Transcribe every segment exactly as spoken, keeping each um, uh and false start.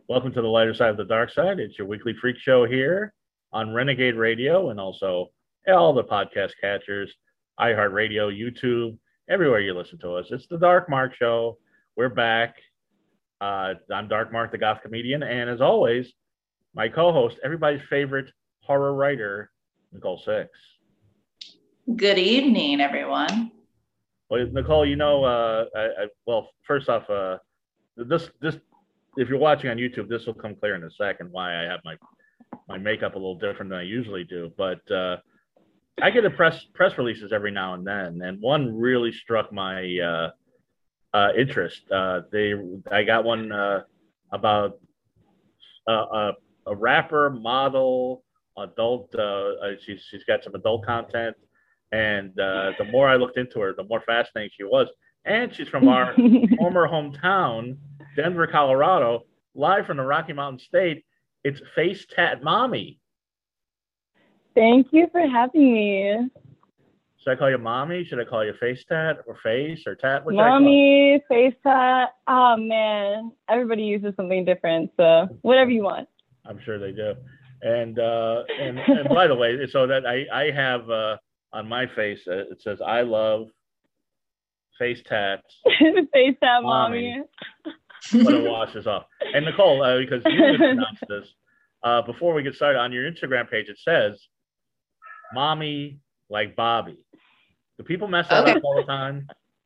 Welcome to the lighter side of the dark side. It's your weekly freak show here on Renegade Radio and also all the podcast catchers, iHeartRadio, YouTube, everywhere you listen to us. It's the Dark Mark Show. We're back. Uh, I'm Dark Mark, the goth comedian, and as always, my co-host, everybody's favorite horror writer, Nicole Six. Good evening, everyone. Well, Nicole, you know, uh, I, I, well, first off, uh, this this if you're watching on YouTube, this will come clear in a second why I have my my makeup a little different than I usually do. But uh, I get a press press releases every now and then, and one really struck my uh, uh, interest. Uh, they I got one uh, about uh, a, a rapper, model, adult. Uh, uh, she's she's got some adult content, and uh, the more I looked into her, the more fascinating she was. And she's from our former hometown, Denver, Colorado, live from the Rocky Mountain State. It's Face Tat Mommy. Thank you for having me. Should I call you Mommy? Should I call you Face Tat or Face or Tat? What Mommy, Face Tat. Oh, man. Everybody uses something different, so whatever you want. I'm sure they do. And uh, and, and by the way, so that I, I have uh, on my face, uh, it says, I love Face Tat. Face Tat Mommy. But it washes off. And Nicole, uh, because you just announced this, uh, before we get started, on your Instagram page, it says, Mommy like Bobby. Do people mess that Okay. up all the time?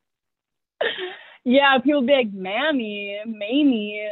Yeah, people be like, Mammy, Mamie.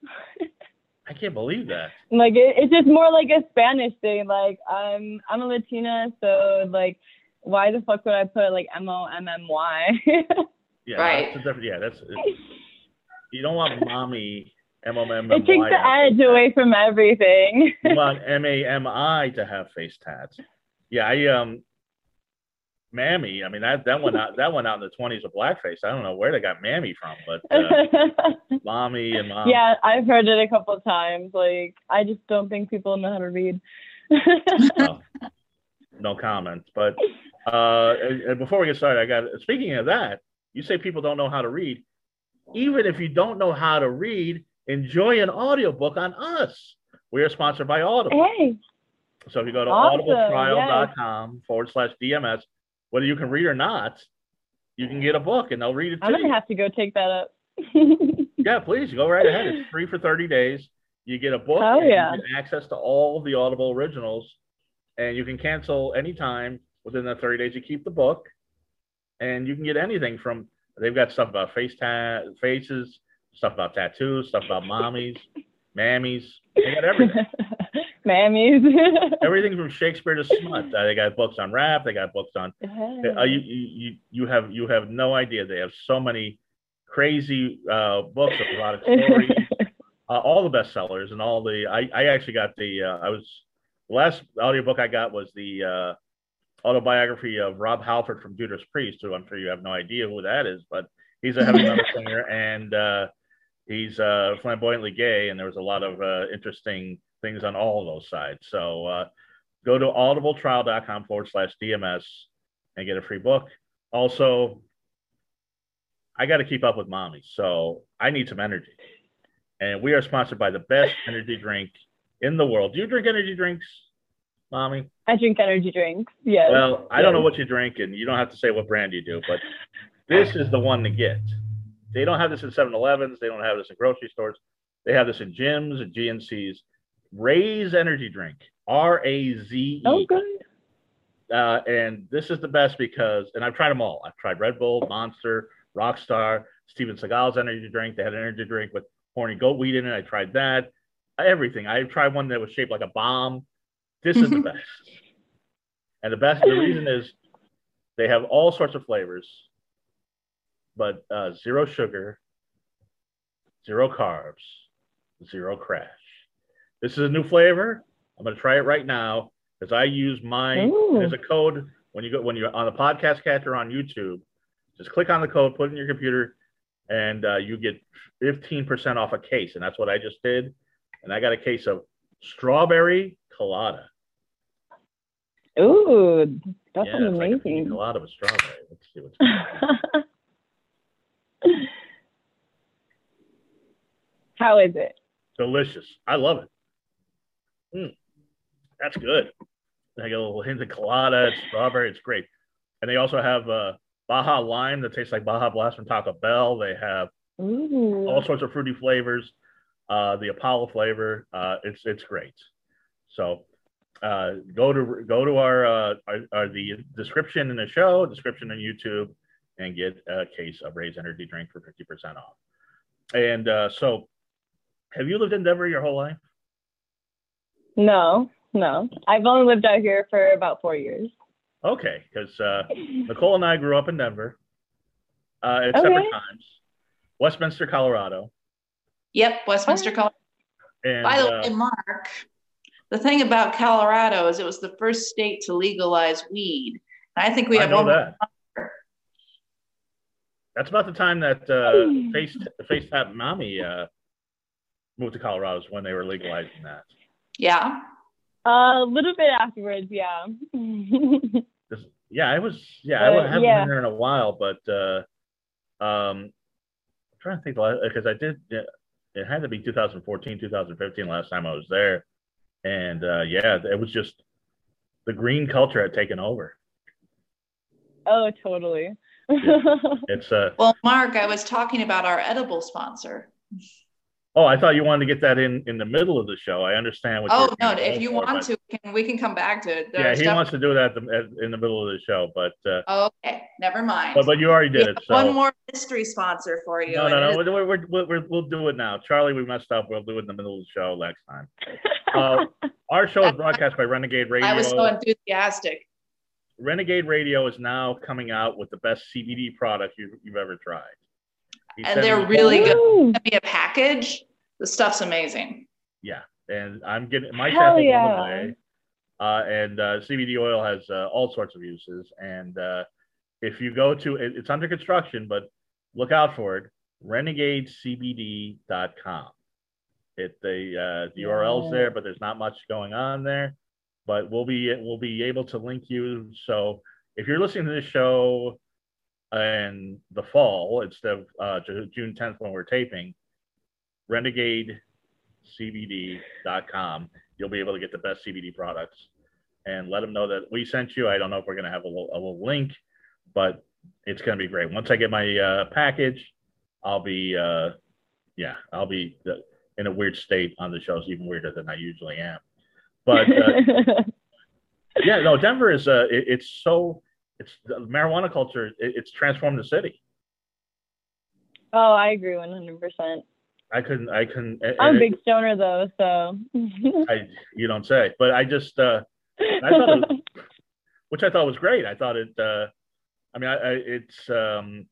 I can't believe that. Like, it, it's just more like a Spanish thing. Like, I'm, I'm a Latina, so, like, why the fuck would I put, like, M O M M Y? Yeah, Right. That's a different, yeah, that's... It, you don't want Mommy M O M M Y. It takes the edge away from everything. You want M A M I to have face tats. Yeah, I um, Mammy. I mean that that went out that went out in the twenties of blackface. I don't know where they got Mammy from, but uh, Mommy and Mom. Yeah, I've heard it a couple of times. Like, I just don't think people know how to read. no, no comments. But uh, and before we get started, I got. Speaking of that, you say people don't know how to read. Even if you don't know how to read, enjoy an audiobook on us. We are sponsored by Audible. Hey. So if you go to Awesome, audibletrial.com yes. forward slash DMS, whether you can read or not, you can get a book and they'll read it to I'm you. going to have to go take that up. Yeah, please go right ahead. It's free for thirty days. You get a book Oh, and yeah. you get access to all of the Audible originals, and you can cancel anytime within the thirty days. You keep the book, and you can get anything from. They've got stuff about face ta- faces, stuff about tattoos, stuff about mommies, mammies. They got everything. Mammies. Everything from Shakespeare to smut. Uh, they got books on rap. They got books on. Hey. Uh, you, you you have you have no idea. They have so many crazy uh, books with a lot of stories. uh, all the bestsellers and all the. I, I actually got the. Uh, I was the last audiobook I got was the. Uh, autobiography of Rob Halford from Judas Priest, who I'm sure you have no idea who that is, but he's a heavy metal singer and uh, he's uh, flamboyantly gay, and there was a lot of uh, interesting things on all of those sides. So uh, go to audibletrial.com forward slash DMS and get a free book. Also, I got to keep up with mommy, so I need some energy. And we are sponsored by the best energy drink in the world. Do you drink energy drinks, Mommy? I drink energy drinks. Yes. Well, I yes. don't know what you drink, and you don't have to say what brand you do, but this is the one to get. They don't have this in seven elevens. They don't have this in grocery stores. They have this in gyms and G N Cs. Raze energy drink, R A Z E. Oh, good. Uh, and this is the best because, and I've tried them all. I've tried Red Bull, Monster, Rockstar, Steven Seagal's energy drink. They had an energy drink with horny goat weed in it. I tried that. Everything. I tried one that was shaped like a bomb. This is the best. And the best, the reason is they have all sorts of flavors, but uh, zero sugar, zero carbs, zero crash. This is a new flavor. I'm going to try it right now because I use my, Ooh. There's a code when you go, when you're on the podcast catcher on YouTube, just click on the code, put it in your computer, and uh, you get fifteen percent off a case. And that's what I just did. And I got a case of strawberry colada. Ooh, that yeah, sounds it's amazing. Like a pina colada with strawberry. Let's see what's going on. How is it? delicious. I love it. Mm, that's good. I get a little hint of colada, it's strawberry. It's great. And they also have uh, Baja Lime that tastes like Baja Blast from Taco Bell. They have Ooh. all sorts of fruity flavors. Uh, the Apollo flavor. Uh, it's it's great. So uh, go to go to our, uh, our, our the description in the show, description on YouTube, and get a case of Raze Energy Drink for fifty percent off. And uh, so, have you lived in Denver your whole life? No, no. I've only lived out here for about four years. Okay, because uh, Nicole and I grew up in Denver uh, at Okay. separate times. Westminster, Colorado. Yep, Westminster, Colorado. And, By the uh, way, Mark, the thing about Colorado is it was the first state to legalize weed. And I think we I have know one that. more. That's about the time that uh, Face Face Tap Mommy uh, moved to Colorado, is when they were legalizing that. Yeah. Uh, a little bit afterwards, yeah. This, yeah, I was. Yeah, Uh, I haven't yeah. been there in a while, but uh, um, I'm trying to think because I did. Yeah, it had to be two thousand fourteen, two thousand fifteen last time I was there, and uh, yeah, it was just the green culture had taken over. Oh, totally. It's uh. Well, Mark, I was talking about our edible sponsor. Oh, I thought you wanted to get that in in the middle of the show. I understand what. Oh, you're no, going if you for, want but- to, we can, we can come back to it. Yeah, There's he stuff- wants to do that at the, at, in the middle of the show, but uh, Okay, never mind. but but you already We did have it. So one more mystery sponsor for you. no, and no, it no. We're, we're, we're, we're, we'll do it now. Charlie, we messed up. We'll do it in the middle of the show next time. Uh, our show is broadcast by Renegade is- Radio. I was so enthusiastic. Renegade Radio is now coming out with the best C B D product you, you've ever tried. He And sent they're me- really good. Woo! Send me a package. The stuff's amazing. Yeah, and I'm getting my Hell sample on yeah. the way. Uh, and uh, C B D oil has uh, all sorts of uses. And uh, if you go to it, it's under construction, but look out for it. renegade C B D dot com. It the uh, the U R L's Yeah. there, but there's not much going on there. But we'll be we'll be able to link you. So if you're listening to this show in the fall instead of uh, June tenth when we're taping, renegade C B D dot com, you'll be able to get the best C B D products and let them know that we sent you. I don't know if we're going to have a little, a little link, but it's going to be great. Once I get my uh, package, I'll be, uh, yeah, I'll be in a weird state on the shows, even weirder than I usually am. But uh, yeah, no, Denver is, uh, it, it's so, it's the marijuana culture, it, it's transformed the city. Oh, I agree one hundred percent. I couldn't, I couldn't. I'm a it- big stoner though, so. I, you don't say, but I just, uh, I thought it was, which I thought was great. I thought it, uh, I mean, I, I, it's, um,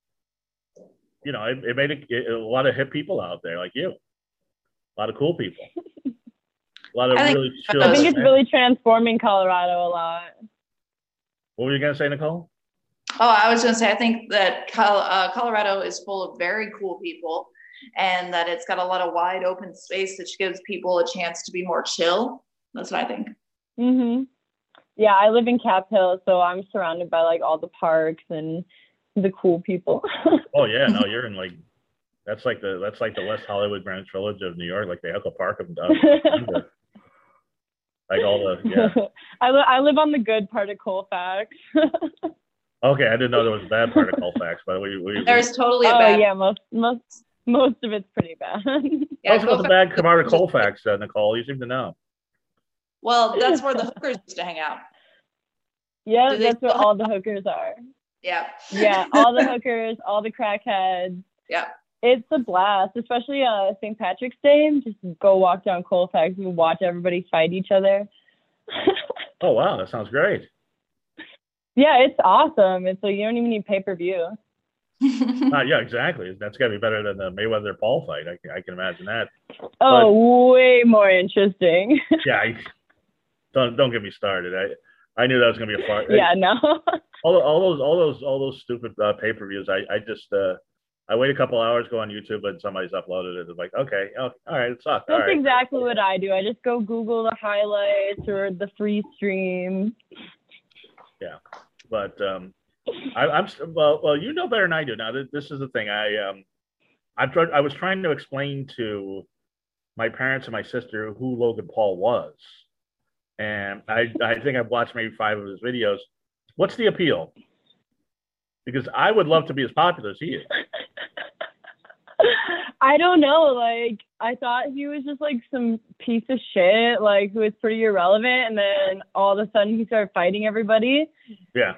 you know, it, it made it, it, a lot of hip people out there like you, a lot of cool people, a lot of I think- really chill. I think it's really transforming Colorado a lot. What were you gonna say, Nicole? Oh, I was going to say, I think that Col- uh, Colorado is full of very cool people and that it's got a lot of wide open space that gives people a chance to be more chill. That's what I think. Mhm. Yeah, I live in Cap Hill, so I'm surrounded by like all the parks and the cool people. Oh yeah, no, you're in like, that's like the, that's like the West Hollywood Greenwich Village of New York, like the Echo Park of of Denver. Like all the, yeah. I, li- I live on the good part of Colfax. Okay, I didn't know there was a bad part of Colfax, but we, we, we There's totally a Oh bad. yeah, most most most of it's pretty bad. Yeah, Tell us about the Colfax- bad part of Colfax, uh, Nicole. You seem to know. Well, that's where the hookers used to hang out. Yeah, Do they that's where still all the hookers are. Yeah. Yeah, all the hookers, all the crackheads. Yeah. It's a blast, especially uh Saint Patrick's Day. Just go walk down Colfax and watch everybody fight each other. Oh wow, that sounds great. Yeah, it's awesome. It's like you don't even need pay per view. Uh, yeah, exactly. That's got to be better than the Mayweather Paul fight. I, can- I can imagine that. Oh, way more interesting. Yeah, I, don't don't get me started. I I knew that was gonna be a far. Yeah, no. All, all those all those all those stupid uh, pay per views. I I just uh, I wait a couple hours, go on YouTube, and somebody's uploaded it. It's like, okay, oh, all right, it sucks. All That's right. exactly what I do. I just go Google the highlights or the free stream. But um, I, I'm st- well. Well, you know better than I do. Now, th- this is the thing. I um, I tried. I was trying to explain to my parents and my sister who Logan Paul was. And I, I think I've watched maybe five of his videos. What's the appeal? Because I would love to be as popular as he is. I don't know. Like, I thought he was just like some piece of shit, like who was pretty irrelevant, and then all of a sudden he started fighting everybody. Yeah.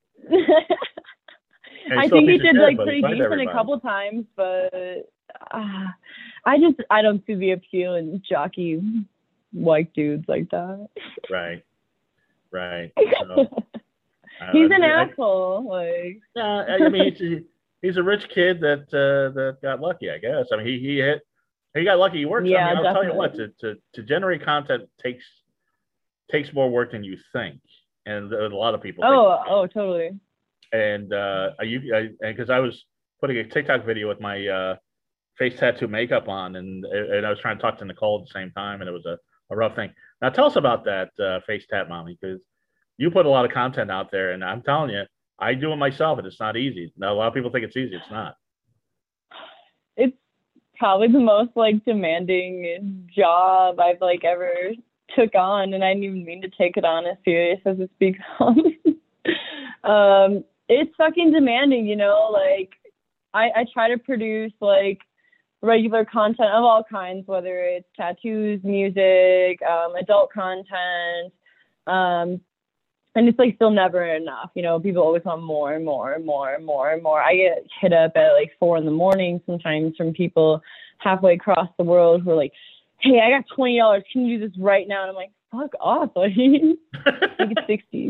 I think he did shit, like pretty decent everybody. a couple times, but uh, I just I don't see the appeal in jockey white dudes like that. Right. Right. So, uh, he's an I, asshole. Like, yeah, I, I mean, he's, he's a rich kid that uh, that got lucky, I guess. I mean, he he hit, he got lucky. He works. Yeah, I mean, I'll definitely. tell you what, to, to to generate content takes takes more work than you think, and a lot of people. Oh, think oh, totally. And uh, I, I because I was putting a TikTok video with my uh, face tattoo makeup on, and and I was trying to talk to Nicole at the same time, and it was a, a rough thing. Now, tell us about that uh, face tat, mommy, because you put a lot of content out there, and I'm telling you, I do it myself, and it's not easy. Now, a lot of people think it's easy. It's not. It's probably the most like demanding job I've like ever took on, and I didn't even mean to take it on as serious as it's become. um, it's fucking demanding, you know. Like, I I try to produce like regular content of all kinds, whether it's tattoos, music, um, adult content, um. And it's like still never enough, you know. People always want more and more and more and more and more. I get hit up at like four in the morning sometimes from people halfway across the world who are like, "Hey, I got twenty dollars. Can you do this right now?" And I'm like, "Fuck off!" Like, make it sixty.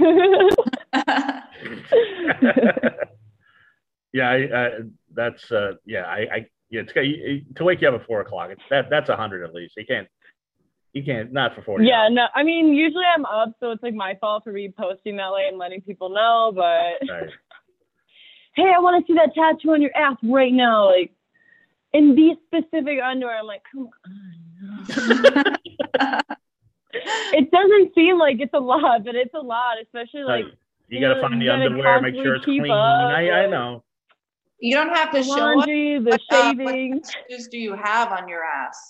Yeah, I, I, that's uh, yeah, I, I yeah, it's, to wake you up at four o'clock. It's, that that's a hundred at least. You can't. You can't, not for forty. Yeah, no, I mean, usually I'm up, so it's like my fault for reposting that way and letting people know, but right. Hey, I want to see that tattoo on your ass right now, like, in these specific underwear. I'm like, come on. It doesn't seem like it's a lot, but it's a lot, especially like, right. you, you got to find the underwear, make sure it's clean. Up, I, I know. You don't have to the show laundry, up. The what, shaving. Uh, what tattoos do you have on your ass?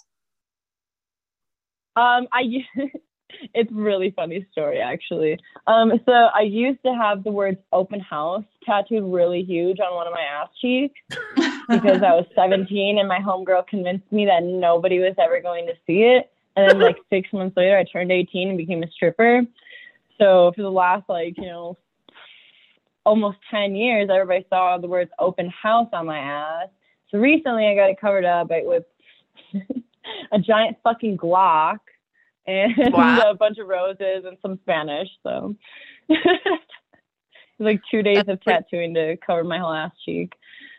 Um, I, it's really funny story actually. Um, so I used to have the words open house tattooed really huge on one of my ass cheeks because I was seventeen and my homegirl convinced me that nobody was ever going to see it. And then like six months later, I turned eighteen and became a stripper. So for the last like, you know, almost ten years, everybody saw the words open house on my ass. So recently I got it covered up with a giant fucking Glock and wow. a bunch of roses and some Spanish. So like two days That's of tattooing to cover my whole ass cheek.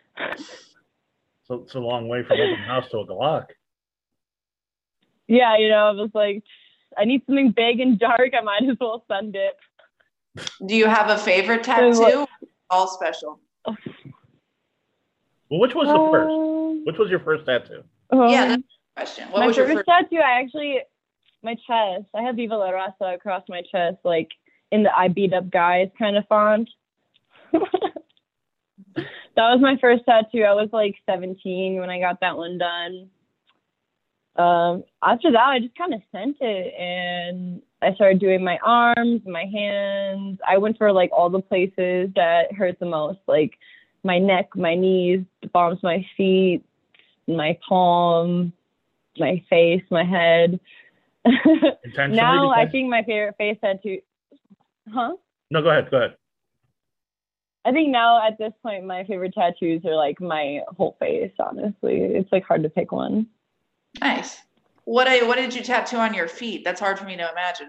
So it's a long way from open house to a Glock. Yeah, you know, I was like, I need something big and dark. I might as well send it. Do you have a favorite tattoo? All special. Well, which was the first? Um, which was your first tattoo? Um, yeah, that's the question. What my was first your first tattoo? I actually, my chest. I have Viva La Raza across my chest, like in the I beat up guys kind of font. That was my first tattoo. I was like seventeen when I got that one done. Um, after that, I just kind of sent it, and I started doing my arms, my hands. I went for like all the places that hurt the most, like my neck, my knees, the bottoms of my feet, my palm, my face, my head. Now I think my favorite face tattoo. Huh? No, go ahead. Go ahead. I think now at this point, my favorite tattoos are like my whole face. Honestly, it's like hard to pick one. Nice. What I, what did you tattoo on your feet? That's hard for me to imagine.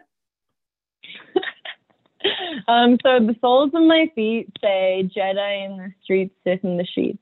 um. So the soles of my feet say Jedi in the streets, Sith in the sheets.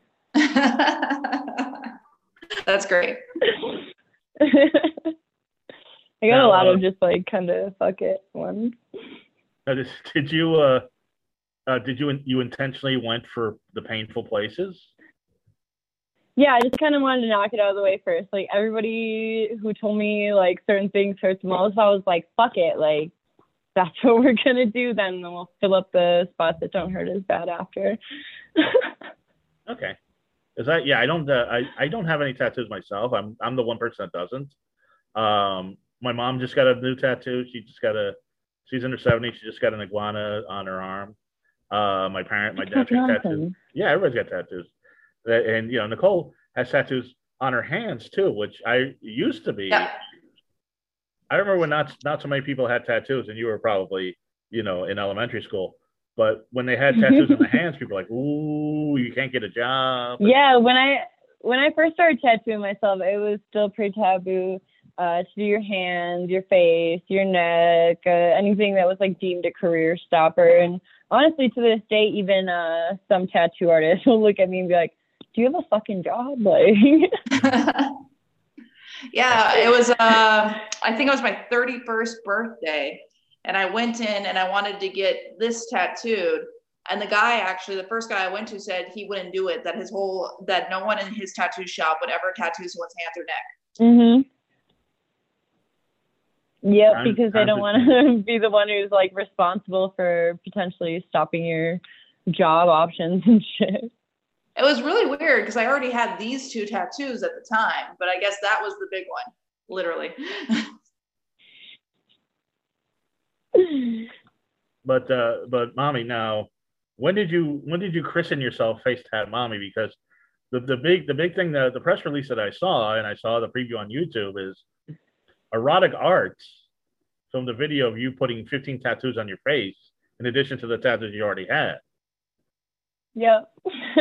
That's great. I got now, a lot uh, of just like kind of fuck it ones. Did, did you uh, uh did you you intentionally went for the painful places? Yeah, I just kind of wanted to knock it out of the way first. Like everybody who told me like certain things hurt the most, I was like, fuck it, like that's what we're gonna do. Then we'll fill up the spots that don't hurt as bad after. Okay. Is that yeah? I don't. Uh, I I don't have any tattoos myself. I'm I'm the one person that doesn't. Um, my mom just got a new tattoo. She just got a. She's in her seventies. She just got an iguana on her arm. Uh, my parent, my dad got tattoos. Yeah, everybody's got tattoos. And you know, Nicole has tattoos on her hands too, which I used to be. Yeah. I remember when not not so many people had tattoos, and you were probably you know in elementary school. But when they had tattoos on the hands, people were like, "Ooh, you can't get a job." Yeah, when I when I first started tattooing myself, it was still pretty taboo uh, to do your hands, your face, your neck, uh, anything that was like deemed a career stopper. And honestly, to this day, even uh, some tattoo artists will look at me and be like, "Do you have a fucking job?" Like, yeah, it was. Uh, I think it was my thirty-first birthday. And I went in and I wanted to get this tattooed. And the guy, actually, the first guy I went to said he wouldn't do it, that his whole, that no one in his tattoo shop would ever tattoo someone's hands or neck. Mm-hmm. Yep, I'm, because they I'm don't want to be the one who's like responsible for potentially stopping your job options and shit. It was really weird because I already had these two tattoos at the time, but I guess that was the big one, literally. But uh, but mommy, now when did you when did you christen yourself Face Tat Mommy? Because the, the big the big thing, the, the press release that I saw, and I saw the preview on YouTube, is Erotic Arts filmed a video of you putting fifteen tattoos on your face in addition to the tattoos you already had. Yep.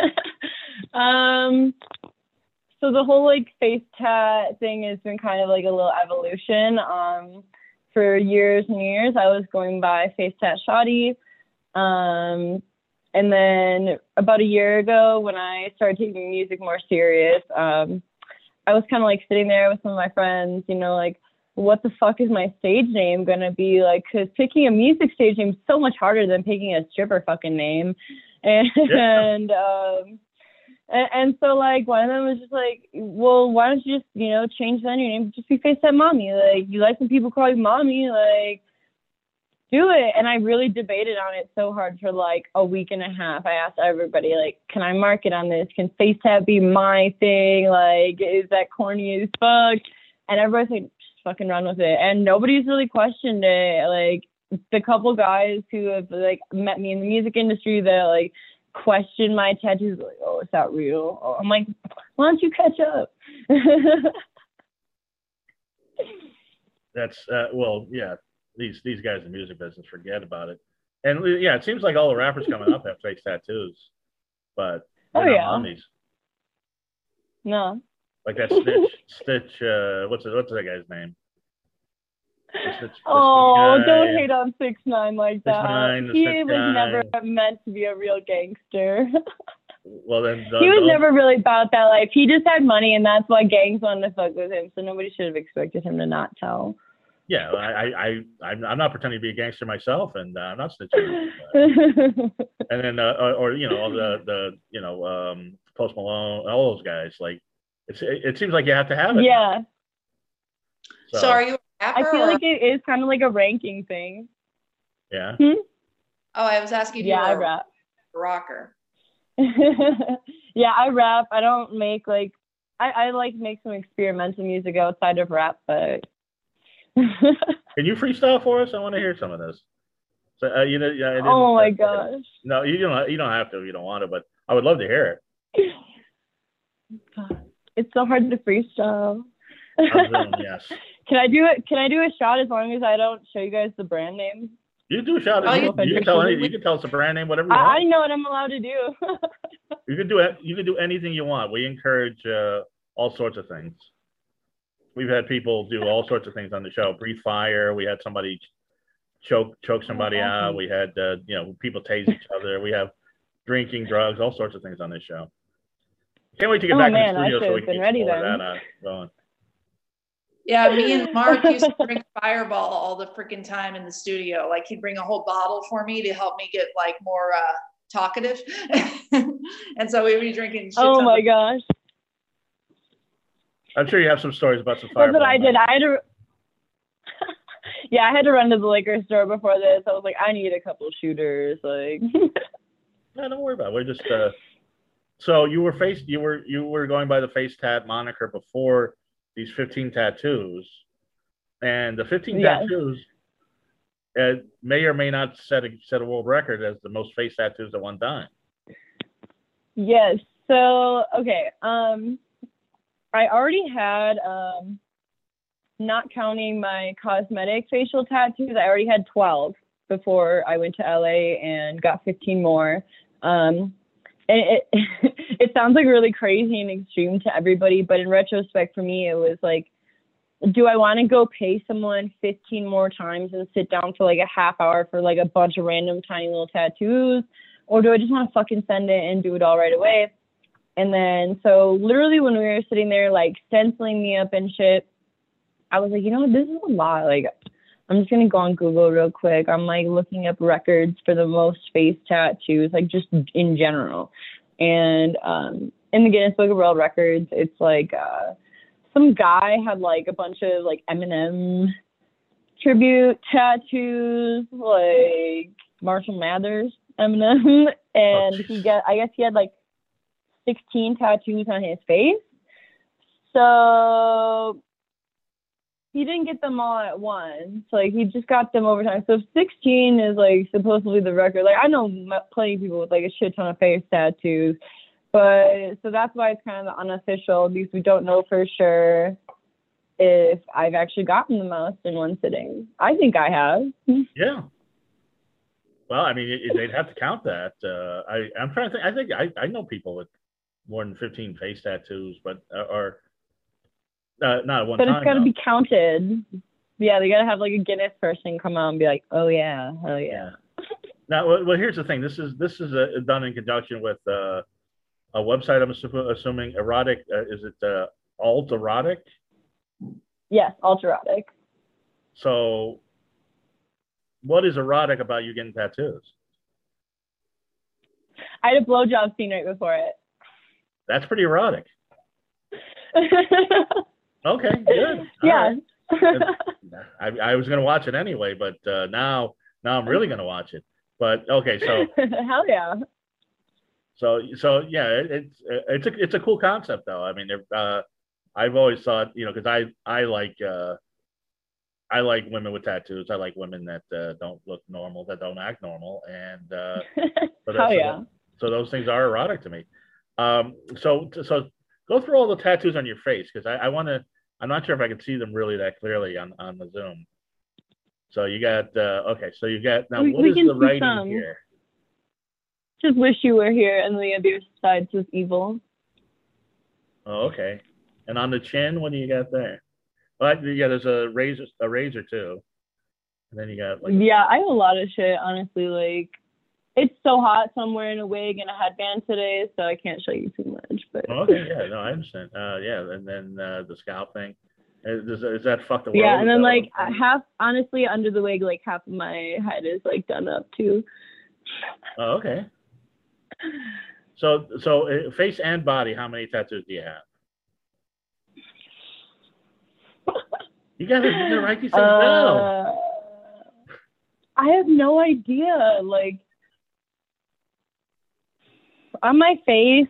um so the whole like face tat thing has been kind of like a little evolution. Um For years and years, I was going by Face Tat Shoddy. Um, and then about a year ago, when I started taking music more serious, um, I was kind of like sitting there with some of my friends, you know, like, what the fuck is my stage name going to be? Like, because picking a music stage name is so much harder than picking a stripper fucking name. And, yeah. and um, And, and so, like, one of them was just like, well, why don't you just, you know, change then your name, just be Face Tat Mommy. Like, you like when people call you mommy, like, do it. And I really debated on it so hard for, like, a week and a half. I asked everybody, like, can I market on this? Can Face Tat be my thing? Like, is that corny as fuck? And everybody's like, just fucking run with it. And nobody's really questioned it. Like, the couple guys who have, like, met me in the music industry that, like, question my tattoos, like, oh, is that real? Oh, I'm like, why don't you catch up? That's uh, well, yeah. These these guys in the music business, forget about it. And yeah, it seems like all the rappers coming up have face tattoos, but oh not yeah, mommies. No, like that Stitch. Stitch. Uh, what's it, what's that guy's name? The Stitch, the oh, Stitch don't hate on six nine like that. six nine, he was guy. Never meant to be a real gangster. Well, then the, he was the, never really about that life. He just had money, and that's why gangs wanted to fuck with him. So nobody should have expected him to not tell. Yeah, I, I, I, I'm not pretending to be a gangster myself, and uh, I'm not snitching. Uh, and then, uh, or, or you know, all the, the, you know, um, Post Malone, all those guys. Like, it's, it, it seems like you have to have it. Yeah. So, so are you? I feel or? like it is kind of like a ranking thing. Yeah. Hmm? Oh, I was asking you. Yeah, I rap. Rocker. Yeah, I rap. I don't make like I, I like make some experimental music outside of rap, but. Can you freestyle for us? I want to hear some of this. So, uh, you know, yeah. I didn't, oh my uh, gosh. No, you don't. You don't have to if you don't want to, but I would love to hear it. It's so hard to freestyle. Zoom, yes. Can I do it? Can I do a shot as long as I don't show you guys the brand name? You do a shot. Oh, you, you can tell any, You can tell us the brand name, whatever you I, want. I know what I'm allowed to do. You can do it. You can do anything you want. We encourage uh, all sorts of things. We've had people do all sorts of things on the show. Breathe fire. We had somebody choke choke somebody oh, out. We had uh, you know people tase each other. We have drinking, drugs, all sorts of things on this show. Can't wait to get oh, back man, in the studio so we can get ready some more then. of that uh, going. Yeah, me and Mark used to drink Fireball all the freaking time in the studio. Like he'd bring a whole bottle for me to help me get like more uh, talkative, and so we'd be drinking. Shit oh my of- gosh! I'm sure you have some stories about some Fireball. That's what I did. I had to. Yeah, I had to run to the liquor store before this. I was like, I need a couple shooters. Like, no, don't worry about it. We're just uh, So you were face you were you were going by the face tat moniker before these fifteen tattoos, and the fifteen Yes. tattoos uh, may or may not set a set a world record as the most face tattoos at one time. Yes. So okay. Um, I already had um, not counting my cosmetic facial tattoos. I already had twelve before I went to L A and got fifteen more. Um, and it it sounds like really crazy and extreme to everybody, but in retrospect, for me, it was like, do I want to go pay someone fifteen more times and sit down for like a half hour for like a bunch of random tiny little tattoos? Or do I just want to fucking send it and do it all right away? And then, so literally when we were sitting there, like stenciling me up and shit, I was like, you know what, this is a lot. Like, I'm just going to go on Google real quick. I'm like looking up records for the most face tattoos, like just in general. And um, in the Guinness Book of World Records, it's like, uh, some guy had like a bunch of like Eminem tribute tattoos, like Marshall Mathers Eminem, and Oh, he got, I guess he had like sixteen tattoos on his face. So he didn't get them all at once. Like he just got them over time. So sixteen is like supposedly the record. Like I know plenty of people with like a shit ton of face tattoos. But so that's why it's kind of unofficial, because we don't know for sure if I've actually gotten the most in one sitting. I think I have. yeah. Well, I mean, it, they'd have to count that. Uh, I, I'm trying to think. I think I, I know people with more than fifteen face tattoos, but uh, or uh, not at one but time. But it's got to though. be counted. Yeah, they got to have like a Guinness person come out and be like, oh yeah, oh yeah. yeah. Now, well, well, here's the thing. This is this is uh, done in conjunction with uh, a website. I'm assuming erotic. Uh, is it uh, alt erotic? Yes, alt erotic. So, what is erotic about you getting tattoos? I had a blowjob scene right before it. That's pretty erotic. Okay, good. Yeah. Right. I, I was going to watch it anyway, but uh, now now I'm really going to watch it. But okay, so hell yeah. So so yeah, it, it's it's a it's a cool concept though. I mean, uh, I've always thought, you know, because I I like uh, I like women with tattoos. I like women that uh, don't look normal, that don't act normal, and uh, so, hell yeah. So, so those things are erotic to me. Um, so so go through all the tattoos on your face, because I, I want to. I'm not sure if I can see them really that clearly on, on the Zoom. So you got uh, okay. So you got now. We, what we is can the see writing some. here? Just wish you were here, and the other side says evil. Oh, okay. And on the chin, what do you got there? Well, yeah, there's a razor, a razor too. And then you got like. Yeah, I have a lot of shit. Honestly, like. It's so hot, so I'm wearing a wig and a headband today, so I can't show you too much. But Oh, okay, yeah, no, I understand. Uh, yeah, and then uh, the scalp thing. Is, is that fuck the world? Yeah, and then like half, honestly, under the wig, like half of my head is like done up too. Oh, okay. So, so uh, face and body, how many tattoos do you have? You gotta, you gotta write these things uh, down. I have no idea. Like. On my face,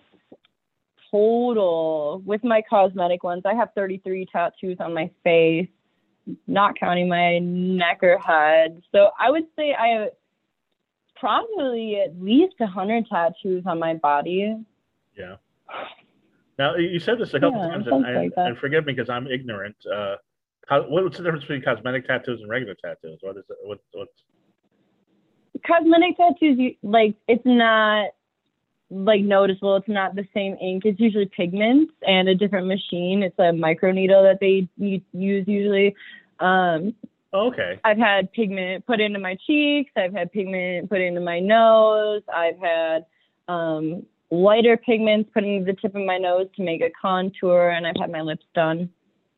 total, with my cosmetic ones, I have thirty-three tattoos on my face, not counting my neck or head. So I would say I have probably at least one hundred tattoos on my body. Yeah. Now, you said this a couple yeah, times, and, like and, and forgive me because I'm ignorant. Uh, what's the difference between cosmetic tattoos and regular tattoos? What is it? What, what's... Cosmetic tattoos, like, it's not... like noticeable. It's not the same ink. It's usually pigments and a different machine. It's a micro needle that they use usually. Um, okay. I've had pigment put into my cheeks. I've had pigment put into my nose. I've had um, lighter pigments put into the tip of my nose to make a contour, and I've had my lips done.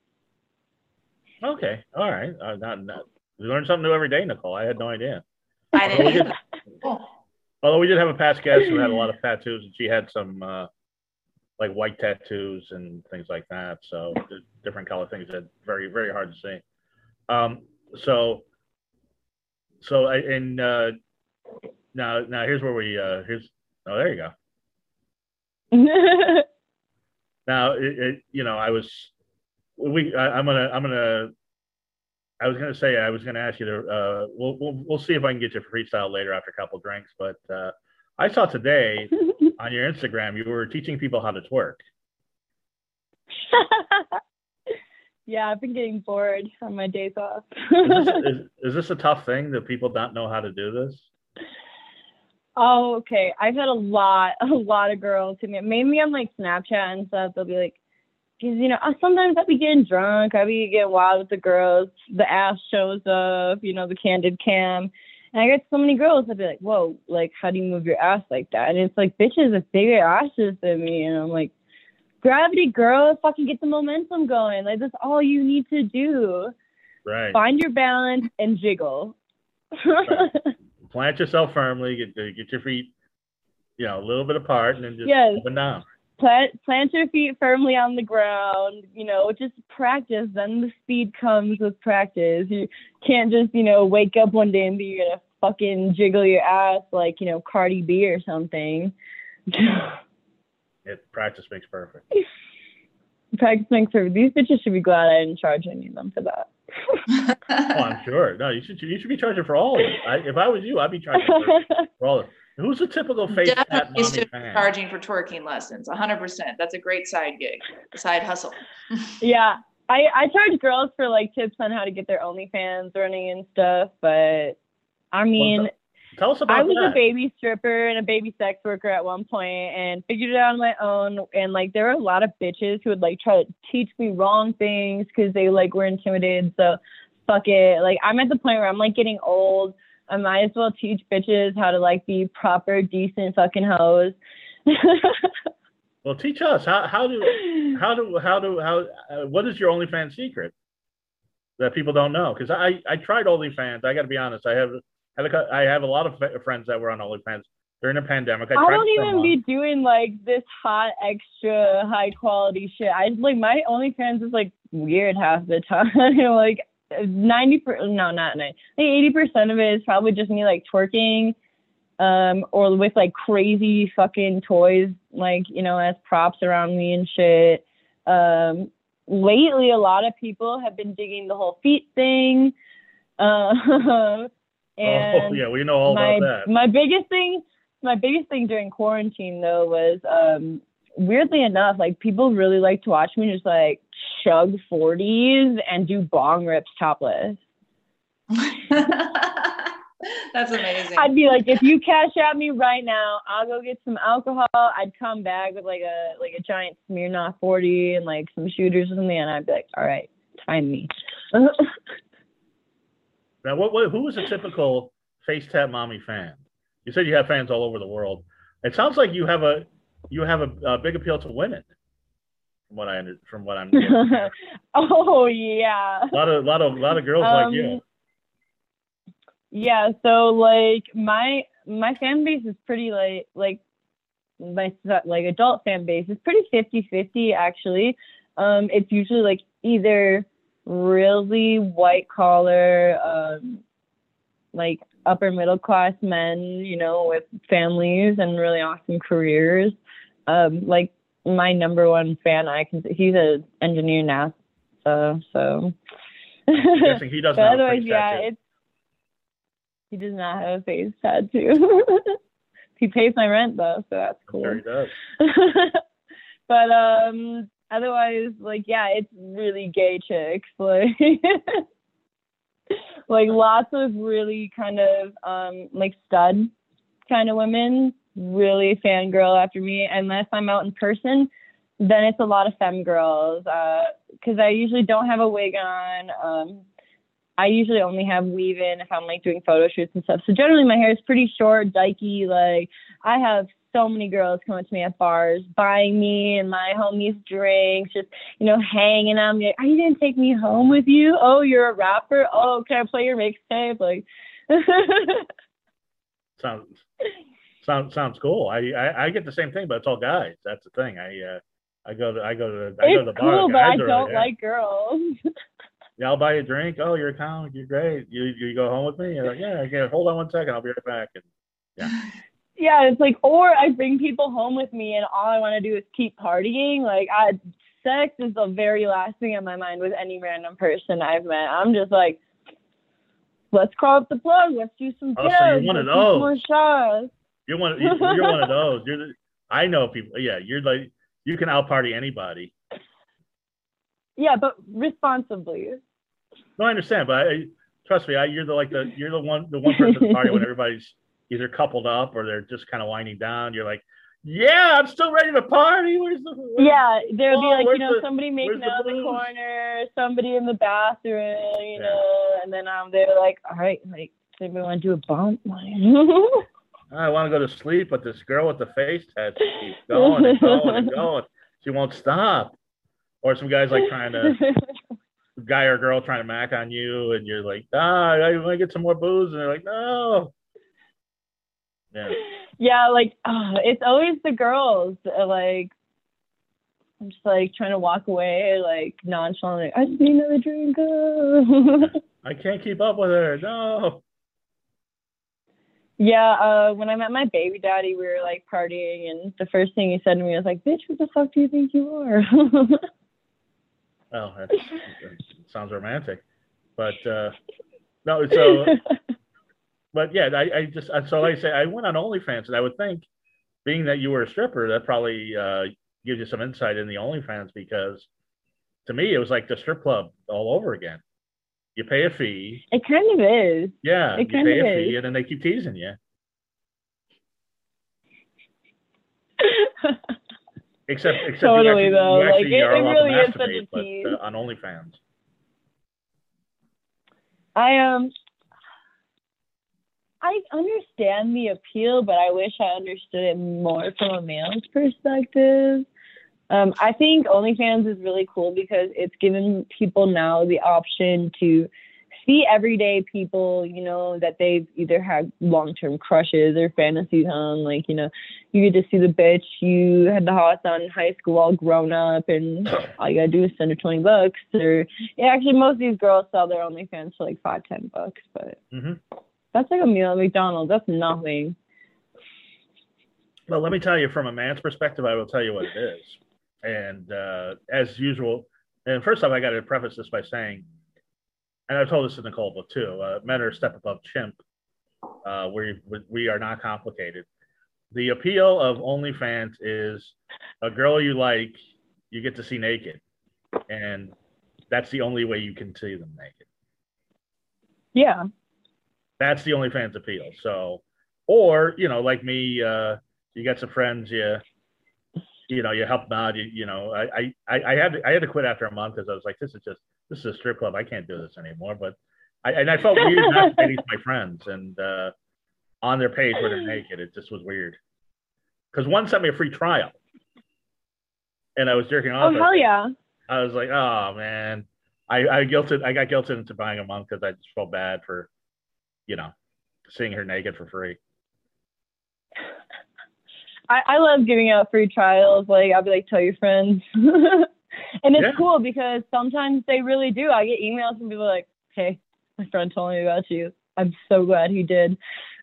Okay. All right. Uh, not, not, we learn something new every day, Nicole. I had no idea. I didn't either. Cool. Although we did have a past guest who had a lot of tattoos, and she had some uh, like white tattoos and things like that. So different color things that very, very hard to see. Um, so, so I, and uh, now, now here's where we uh, here's oh there you go. Now, it, it, you know, I was we. I, I'm gonna. I'm gonna. I was gonna say I was gonna ask you to. Uh, we'll we'll we'll see if I can get you freestyle later after a couple drinks. But uh, I saw today on your Instagram you were teaching people how to twerk. Yeah, I've been getting bored on my days off. Is this, is, is this a tough thing that people don't know how to do this? Oh, okay. I've had a lot, a lot of girls to me, mainly on like Snapchat and stuff. They'll be like, because you know, sometimes I'll be getting drunk, I'll be getting wild with the girls. The ass shows up, you know, the candid cam, and I get so many girls. I'll be like, whoa, like how do you move your ass like that? And it's like bitches with bigger asses than me, and I'm like, gravity, girl, fucking get the momentum going. Like that's all you need to do. Right. Find your balance and jiggle. Right. Plant yourself firmly. Get get your feet, you know, a little bit apart, and then just yes. up and down. Plant plant your feet firmly on the ground. You know, just practice. Then the speed comes with practice. You can't just you know wake up one day and be you're gonna fucking jiggle your ass like you know Cardi B or something. It practice makes perfect. Practice makes perfect. These bitches should be glad I didn't charge any of them for that. Oh, I'm sure. No, you should you should be charging for all of it. I, if I was you, I'd be charging for, for all of it. Who's a typical face tat mommy fan? Charging for twerking lessons, one hundred percent. That's a great side gig, a side hustle. Yeah, I I charge girls for like tips on how to get their OnlyFans running and stuff, but I mean. Well, tell us about I was that. a baby stripper and a baby sex worker at one point and figured it out on my own. And like, there were a lot of bitches who would like try to teach me wrong things because they like were intimidated. So fuck it. Like, I'm at the point where I'm like getting old. I might as well teach bitches how to like be proper, decent fucking hoes. Well, teach us how how do how do how do how uh, what is your OnlyFans secret that people don't know? Because I I tried OnlyFans. I got to be honest. I have. I have a lot of friends that were on OnlyFans during the pandemic. I, I don't even be doing like this hot, extra high quality shit. I like my OnlyFans is like weird half the time. Like ninety per no, not ninety. Like eighty percent of it is probably just me like twerking, um, or with like crazy fucking toys, like you know, as props around me and shit. Um, lately, a lot of people have been digging the whole feet thing. Uh, And oh yeah, we know all my, about that. My biggest thing, my biggest thing during quarantine though was, um, weirdly enough, like people really like to watch me just like chug forties and do bong rips topless. That's amazing. I'd be like, if you cash out me right now, I'll go get some alcohol. I'd come back with like a like a giant Smirnoff forty and like some shooters or something, and I'd be like, all right, time me. Now, what, what, who is a typical face tat mommy fan? You said you have fans all over the world. It sounds like you have a you have a, a big appeal to women, from what I from what I'm. Oh yeah. A lot of lot of lot of girls um, like you. Yeah, so like my my fan base is pretty like like my like adult fan base is pretty fifty-fifty actually. Um, it's usually like either really white collar, um, like upper middle class men, you know, with families and really awesome careers. Um, like my number one fan, I can he's an engineer now, so so. I'm guessing he doesn't. But otherwise, yeah, tattoo. It's he does not have a face tattoo. He pays my rent though, so that's cool. Sure he does. But um. Otherwise, like, yeah, it's really gay chicks. Like, like lots of really kind of, um, like, stud kind of women really fangirl after me. Unless I'm out in person, then it's a lot of femme girls. Uh, because I usually don't have a wig on. Um, I usually only have weave in if I'm, like, doing photo shoots and stuff. So generally my hair is pretty short, dykey. Like, I have so many girls coming to me at bars, buying me and my homies drinks, just, you know, hanging on me. Like, are you going to take me home with you? Oh, you're a rapper? Oh, can I play your mixtape? Like, sounds, sounds, sounds cool. I, I, I get the same thing, but it's all guys. That's the thing. I, uh, I go to, I go to, I it's go to the bar. Cool, but I don't are, like yeah. girls. Yeah, I'll buy you a drink. Oh, you're a comic. You're great. You, you go home with me? You're like, yeah, yeah. Hold on one second. I'll be right back. And yeah. Yeah, it's like, or I bring people home with me and all I want to do is keep partying. Like, I, sex is the very last thing on my mind with any random person I've met. I'm just like, let's crawl up the plug. Let's do some Oh, so you're one of those. More shots. You're one. You're one of those. You're. The, I know people. Yeah, you're like you can out party anybody. Yeah, but responsibly. No, I understand, but I, trust me, I, you're the like the you're the one the one person at the party when everybody's either coupled up or they're just kind of winding down. You're like, yeah, I'm still ready to party. Where's the where's, yeah? There'll oh, be like you know the, somebody making out in the corner, somebody in the bathroom, you yeah. know, and then I'm there like, all right, like, does anybody want to do a bump? I want to go to sleep, but this girl with the face tattoo keeps going and going and going. She won't stop. Or some guy's like trying to, guy or girl trying to mac on you, and you're like, ah, I want to get some more booze, and they're like, no. Yeah. Yeah, like uh, it's always the girls. Like I'm just like trying to walk away, like nonchalantly. Like, I just need another drink. I can't keep up with her. No. Yeah, uh, when I met my baby daddy, we were like partying, and the first thing he said to me was like, "Bitch, what the fuck do you think you are?" Oh, that's, that sounds romantic, but uh, no. So, but yeah, I, I just so like I say I went on OnlyFans, and I would think, being that you were a stripper, that probably uh, gives you some insight in the OnlyFans, because to me it was like the strip club all over again. You pay a fee. It kind of is. Yeah, it you kind pay of a is. fee, and then they keep teasing you. Except, except totally you actually, though. you actually like it, are it allowed really to is such masturbate, a tease. but uh, on OnlyFans. I um, I understand the appeal, but I wish I understood it more from a male's perspective. Um, I think OnlyFans is really cool because it's given people now the option to see everyday people, you know, that they've either had long-term crushes or fantasies on. Like, you know, you get to see the bitch you had the hots on in high school all grown up, and all you gotta do is send her twenty bucks. Or yeah, actually, most of these girls sell their OnlyFans for like five, ten bucks, but mm-hmm. that's like a meal at McDonald's. That's nothing. Well, let me tell you, from a man's perspective, I will tell you what it is. And uh, as usual, and first off, I got to preface this by saying, and I've told this to Nicole book too, uh, men are a step above chimp. Uh, we, we are not complicated. The appeal of OnlyFans is a girl you like, you get to see naked. And that's the only way you can see them naked. Yeah. That's the OnlyFans appeal. So, or, you know, like me, uh, you got some friends, you, you know, you help them out. You, you know, I, I, I had to, I had to quit after a month because I was like, this is just, this is a strip club. I can't do this anymore. But I, and I felt weird not dating my friends and uh, on their page where they're naked. It just was weird. Because one sent me a free trial, and I was jerking off. Oh hell yeah! I was like, oh man, I, I guilted, I got guilted into buying a month because I just felt bad for, you know, seeing her naked for free. I, I love giving out free trials. Like, I'll be like, tell your friends. And it's yeah. cool because sometimes they really do. I get emails from people like, hey, my friend told me about you. I'm so glad he did.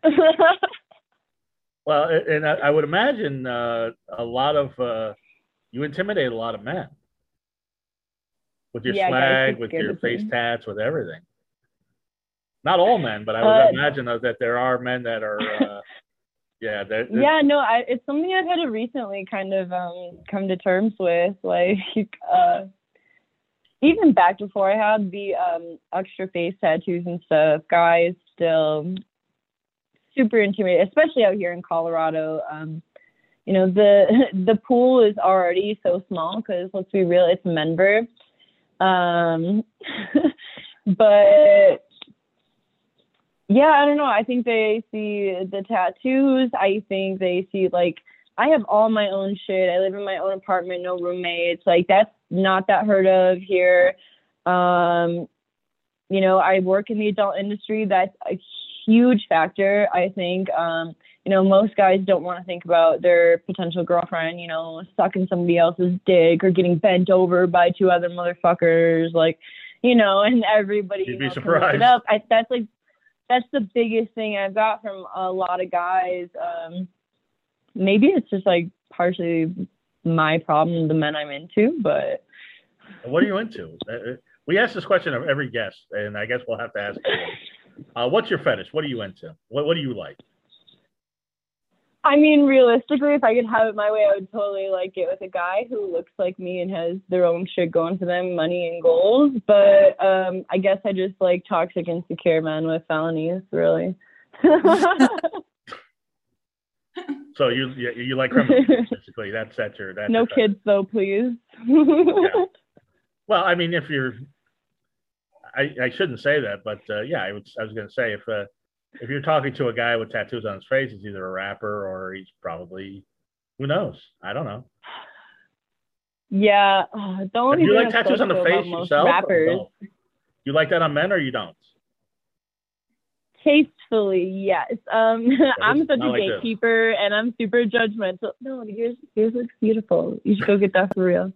Well, and I, I would imagine uh, a lot of, uh, you intimidate a lot of men. With your yeah, swag, with your face me. tats, with everything. Not all men, but I would uh, imagine that there are men that are... Uh, Yeah, they're, they're, yeah, no, I, it's something I've had to recently kind of um, come to terms with. Like, uh, even back before I had the um, extra face tattoos and stuff, guys still super intimidated, especially out here in Colorado. Um, you know, the the pool is already so small because, let's be real, it's Menver. Um, but... Yeah, I don't know. I think they see the tattoos. I think they see, like, I have all my own shit. I live in my own apartment, no roommates. Like, that's not that heard of here. Um, you know, I work in the adult industry. That's a huge factor, I think. Um, you know, most guys don't want to think about their potential girlfriend, you know, sucking somebody else's dick or getting bent over by two other motherfuckers. Like, you know, and everybody, You'd you be know, surprised. Can look it up. I, that's like, That's the biggest thing I've got from a lot of guys. Um, maybe it's just like partially my problem, the men I'm into, but. What are you into? Uh, we ask this question of every guest, and I guess we'll have to ask you. Uh, what's your fetish? What are you into? What What do you like? I mean, realistically, if I could have it my way, I would totally like it with a guy who looks like me and has their own shit going for them, money and goals. But um, I guess I just like toxic, insecure men with felonies, really. So you you, you like criminals, basically. That's that's your that's no your kids though, please. Yeah. Well, I mean, if you're, I, I shouldn't say that, but uh, yeah, I, would, I was going to say if uh, if you're talking to a guy with tattoos on his face, he's either a rapper or he's probably, who knows? I don't know. Yeah, uh, don't. Do you like tattoos on the face yourself? Rappers. You like that on men or you don't? Tastefully, yes. Um, yeah, I'm such a like gatekeeper, this. And I'm super judgmental. No, yours, yours looks beautiful. You should go get that for real.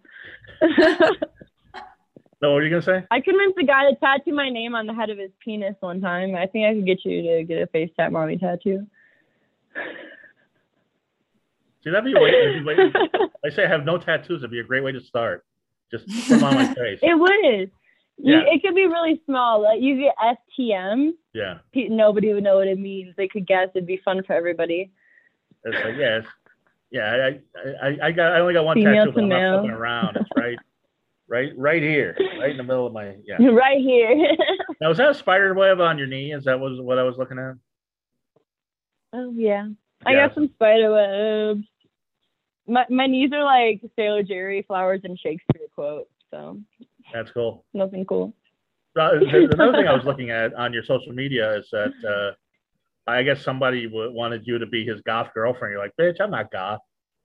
No, what are you gonna say? I convinced a guy to tattoo my name on the head of his penis one time. I think I could get you to get a face tat mommy tattoo. See, that'd be a way. That'd be way I say I have no tattoos. It'd be a great way to start. Just put them on my face. It would. Yeah. You, it could be really small. Like you get S T M. Yeah. Nobody would know what it means. They could guess. It'd be fun for everybody. It's like yes, yeah. I I I got I only got one Female tattoo, but I'm male. not fucking around. It's right. Right, right here, right in the middle of my yeah. Right here. Now, is that a spider web on your knee? Is that was what I was looking at? Oh yeah, I yeah. got some spider webs. My my knees are like Sailor Jerry, flowers and Shakespeare quotes. So that's cool. Nothing cool. Uh, another thing I was looking at on your social media is that uh, I guess somebody w- wanted you to be his goth girlfriend. You're like, bitch, I'm not goth.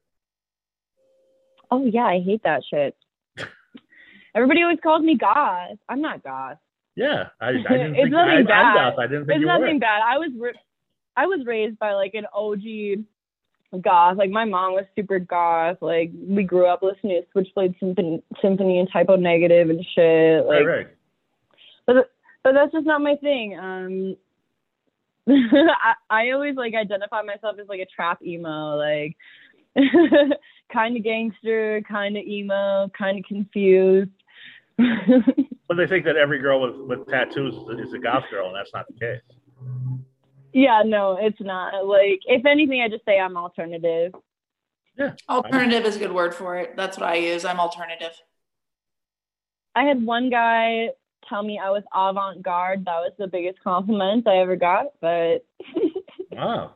Oh yeah, I hate that shit. Everybody always calls me goth. I'm not goth. Yeah, I, I didn't it's think nothing I, bad. I'm goth. I didn't think it's you nothing were. bad. I was ra- I was raised by like an O G goth. Like my mom was super goth. Like we grew up listening to Switchblade Symphony, Symphony and Typo Negative and shit. Like, right, right. But but that's just not my thing. Um, I I always like identify myself as like a trap emo, like kind of gangster, kind of emo, kind of confused. But they think that every girl with, with tattoos is a goth girl, and that's not the case. Yeah, no, it's not. Like, if anything, I just say I'm alternative. Yeah. Alternative is a good word for it. That's what I use. I'm alternative. I had one guy tell me I was avant-garde. That was the biggest compliment I ever got, but... Wow.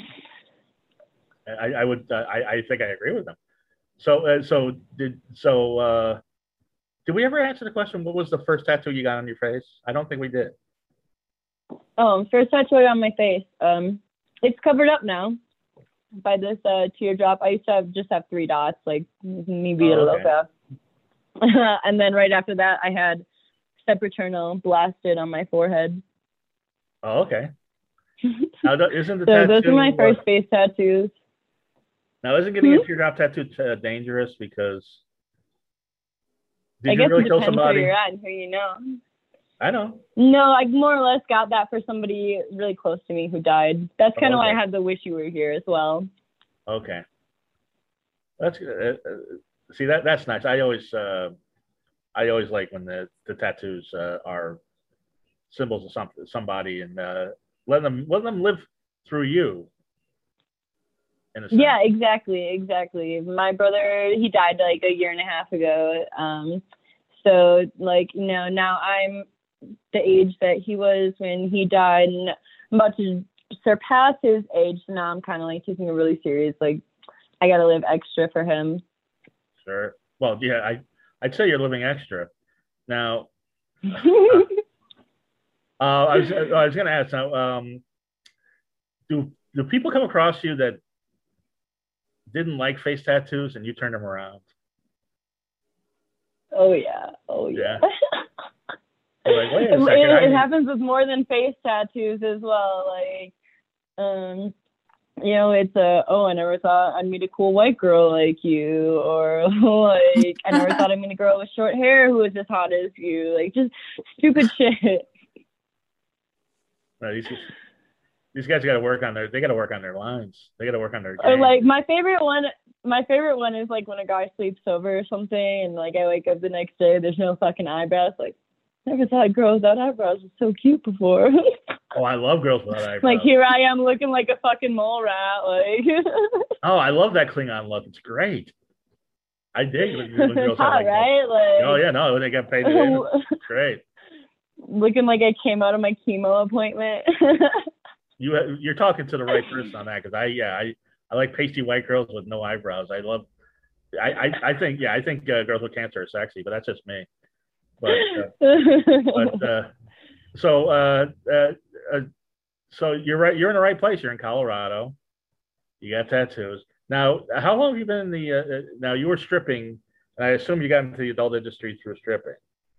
I, I would, uh, I, I think I agree with them. So, uh, so did, so, uh, did we ever answer the question, what was the first tattoo you got on your face? I don't think we did. Oh, first tattoo on my face. Um, it's covered up now by this uh, teardrop. I used to have, just have three dots, like me being Oh, a okay. loca. And then right after that, I had Sempiternal blasted on my forehead. Oh, okay. Now, isn't the so tattoo, those are my first uh, face tattoos. Now, isn't getting Hmm? a teardrop tattoo uh, dangerous because did I you guess really it kill depends where somebody? you're at and who you know. I know. No, I more or less got that for somebody really close to me who died. That's kind of Oh, okay. why I had the wish you were here as well. Okay. That's uh, uh, see that that's nice. I always uh, I always like when the, the tattoos uh, are symbols of something, somebody, and uh, let them let them live through you. In a sense. Yeah, exactly, exactly. My brother, he died like a year and a half ago. Um, so like, you know, now I'm the age that he was when he died, and I'm about to surpass his age. So now I'm kind of like taking it really serious. Like, I got to live extra for him. Sure. Well, yeah, I I'd say you're living extra. Now, uh, uh, I was I was going to ask now, um, do do people come across you that didn't like face tattoos and you turned them around? Oh yeah, oh yeah. Yeah. Like, wait a it, second, it, I- it happens with more than face tattoos as well. Like, um, you know, it's a, oh, I never thought I'd meet a cool white girl like you, or like, I never thought I'd meet a girl with short hair who was as hot as you. Like, just stupid shit. No, these, these guys got to work on their. They got to work on their lines. They got to work on their. Or Game. like my favorite one. My favorite one is like when a guy sleeps over or something, and like I wake up the next day, there's no fucking eyebrows. Like, never thought girls without eyebrows was so cute before. Oh, I love girls without eyebrows. Like here I am looking like a fucking mole rat. Like. Oh, I love that Klingon look. It's great. I dig when, when girls hot, have like. Right? Like, oh yeah, no, when they get paid. It's great. Looking like I came out of my chemo appointment. you you're talking to the right person on that because I yeah I. I like pasty white girls with no eyebrows. I love. I I, I think yeah I think uh, girls with cancer are sexy, but that's just me. But uh, but uh, so uh, uh, uh, so you're right. You're in the right place. You're in Colorado. You got tattoos. Now, how long have you been in the? Uh, now you were stripping. And I assume you got into the adult industry through stripping.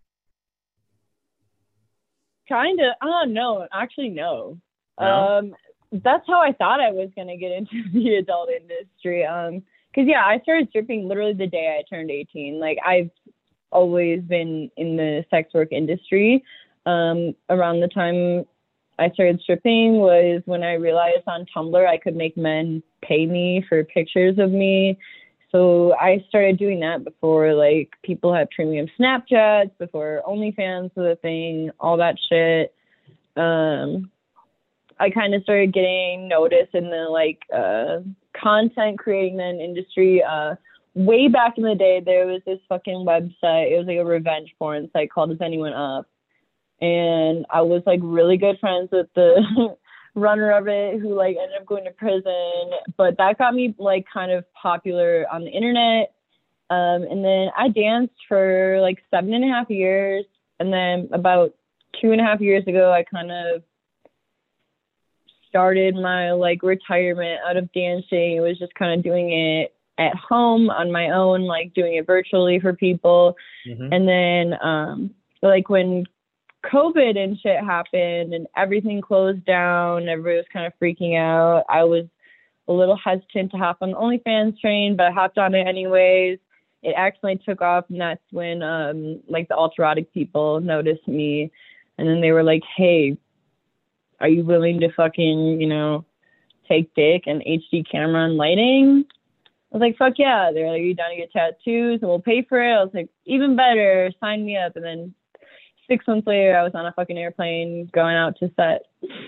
Kind of. Oh no, actually no. no? Um. That's how I thought I was going to get into the adult industry. Um, cause yeah, I started stripping literally the day I turned eighteen. Like I've always been in the sex work industry. Um, around the time I started stripping was when I realized on Tumblr I could make men pay me for pictures of me. So I started doing that before like people had premium Snapchats, before OnlyFans was a thing, all that shit. Um, I kind of started getting noticed in the like uh, content creating then industry. Uh, way back in the day, there was this fucking website. It was like a revenge porn site called Is Anyone Up? And I was like really good friends with the runner of it who like ended up going to prison. But that got me like kind of popular on the internet. Um, and then I danced for like seven and a half years. And then about two and a half years ago, I kind of started my like retirement out of dancing. It was just kind of doing it at home on my own, like doing it virtually for people. Mm-hmm. And then um, like when COVID and shit happened and everything closed down, everybody was kind of freaking out. I was a little hesitant to hop on the OnlyFans train, but I hopped on it anyways. It actually took off, and that's when um, like the ultra-erotic people noticed me, and then they were like, "Hey, are you willing to fucking, you know, take dick and H D camera and lighting?" I was like, fuck yeah. They're like, are you down to get tattoos and we'll pay for it? I was like, even better, sign me up. And then six months later, I was on a fucking airplane going out to set.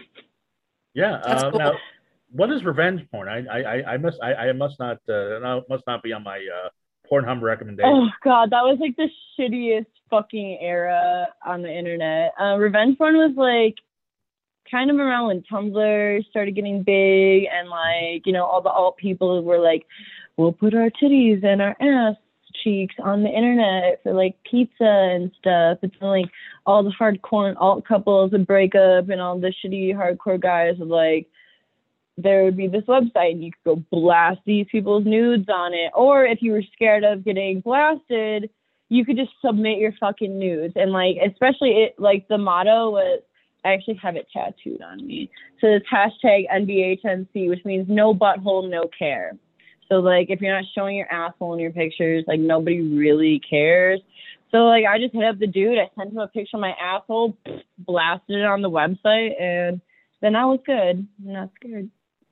Yeah. Uh, cool. Now, what is revenge porn? I I I must I, I must not uh, must not be on my uh, Pornhub recommendation. Oh god, that was like the shittiest fucking era on the internet. Uh, revenge porn was like kind of around when Tumblr started getting big, and like, you know, all the alt people were like, we'll put our titties and our ass cheeks on the internet for like pizza and stuff. It's like all the hardcore alt couples would break up, and all the shitty hardcore guys would like, there would be this website and you could go blast these people's nudes on it. Or if you were scared of getting blasted, you could just submit your fucking nudes. And like, especially it, like the motto was, I actually have it tattooed on me. So it's hashtag N B H N C, which means no butthole, no care. So like, if you're not showing your asshole in your pictures, like nobody really cares. So like, I just hit up the dude. I sent him a picture of my asshole, blasted it on the website, and then I was good. I'm not scared.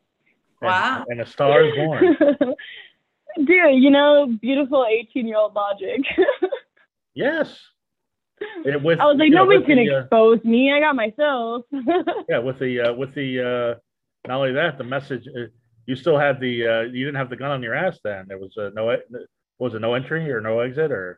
Wow. And, and a star is born. Dude, you know, beautiful eighteen-year-old logic. Yes. It, with, I was like, you know, nobody's gonna the, expose uh, me. I got myself. Yeah, with the uh, with the uh, not only that, the message. Uh, you still had the uh, you didn't have the gun on your ass then. There was uh, no was it no entry or no exit or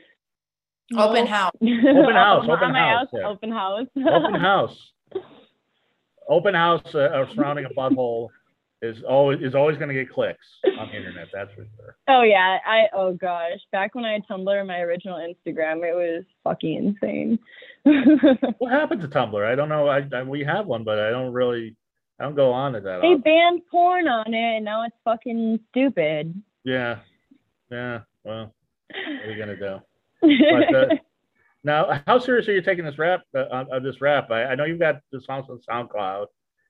open house. Open house. Open on house. My Yeah. Open house. Open house. Open house uh, surrounding a butthole is always is always going to get clicks on the internet. That's for sure. Oh yeah, I oh gosh, back when I had Tumblr, my original Instagram, it was fucking insane. What happened to Tumblr? I don't know. I, I we have one, but I don't really. I don't go on to that. They often. banned porn on it, and now it's fucking stupid. Yeah, yeah. Well, what are you gonna do? But, uh, now, how serious are you taking this rap? Uh, uh, this rap? I, I know you've got this on SoundCloud.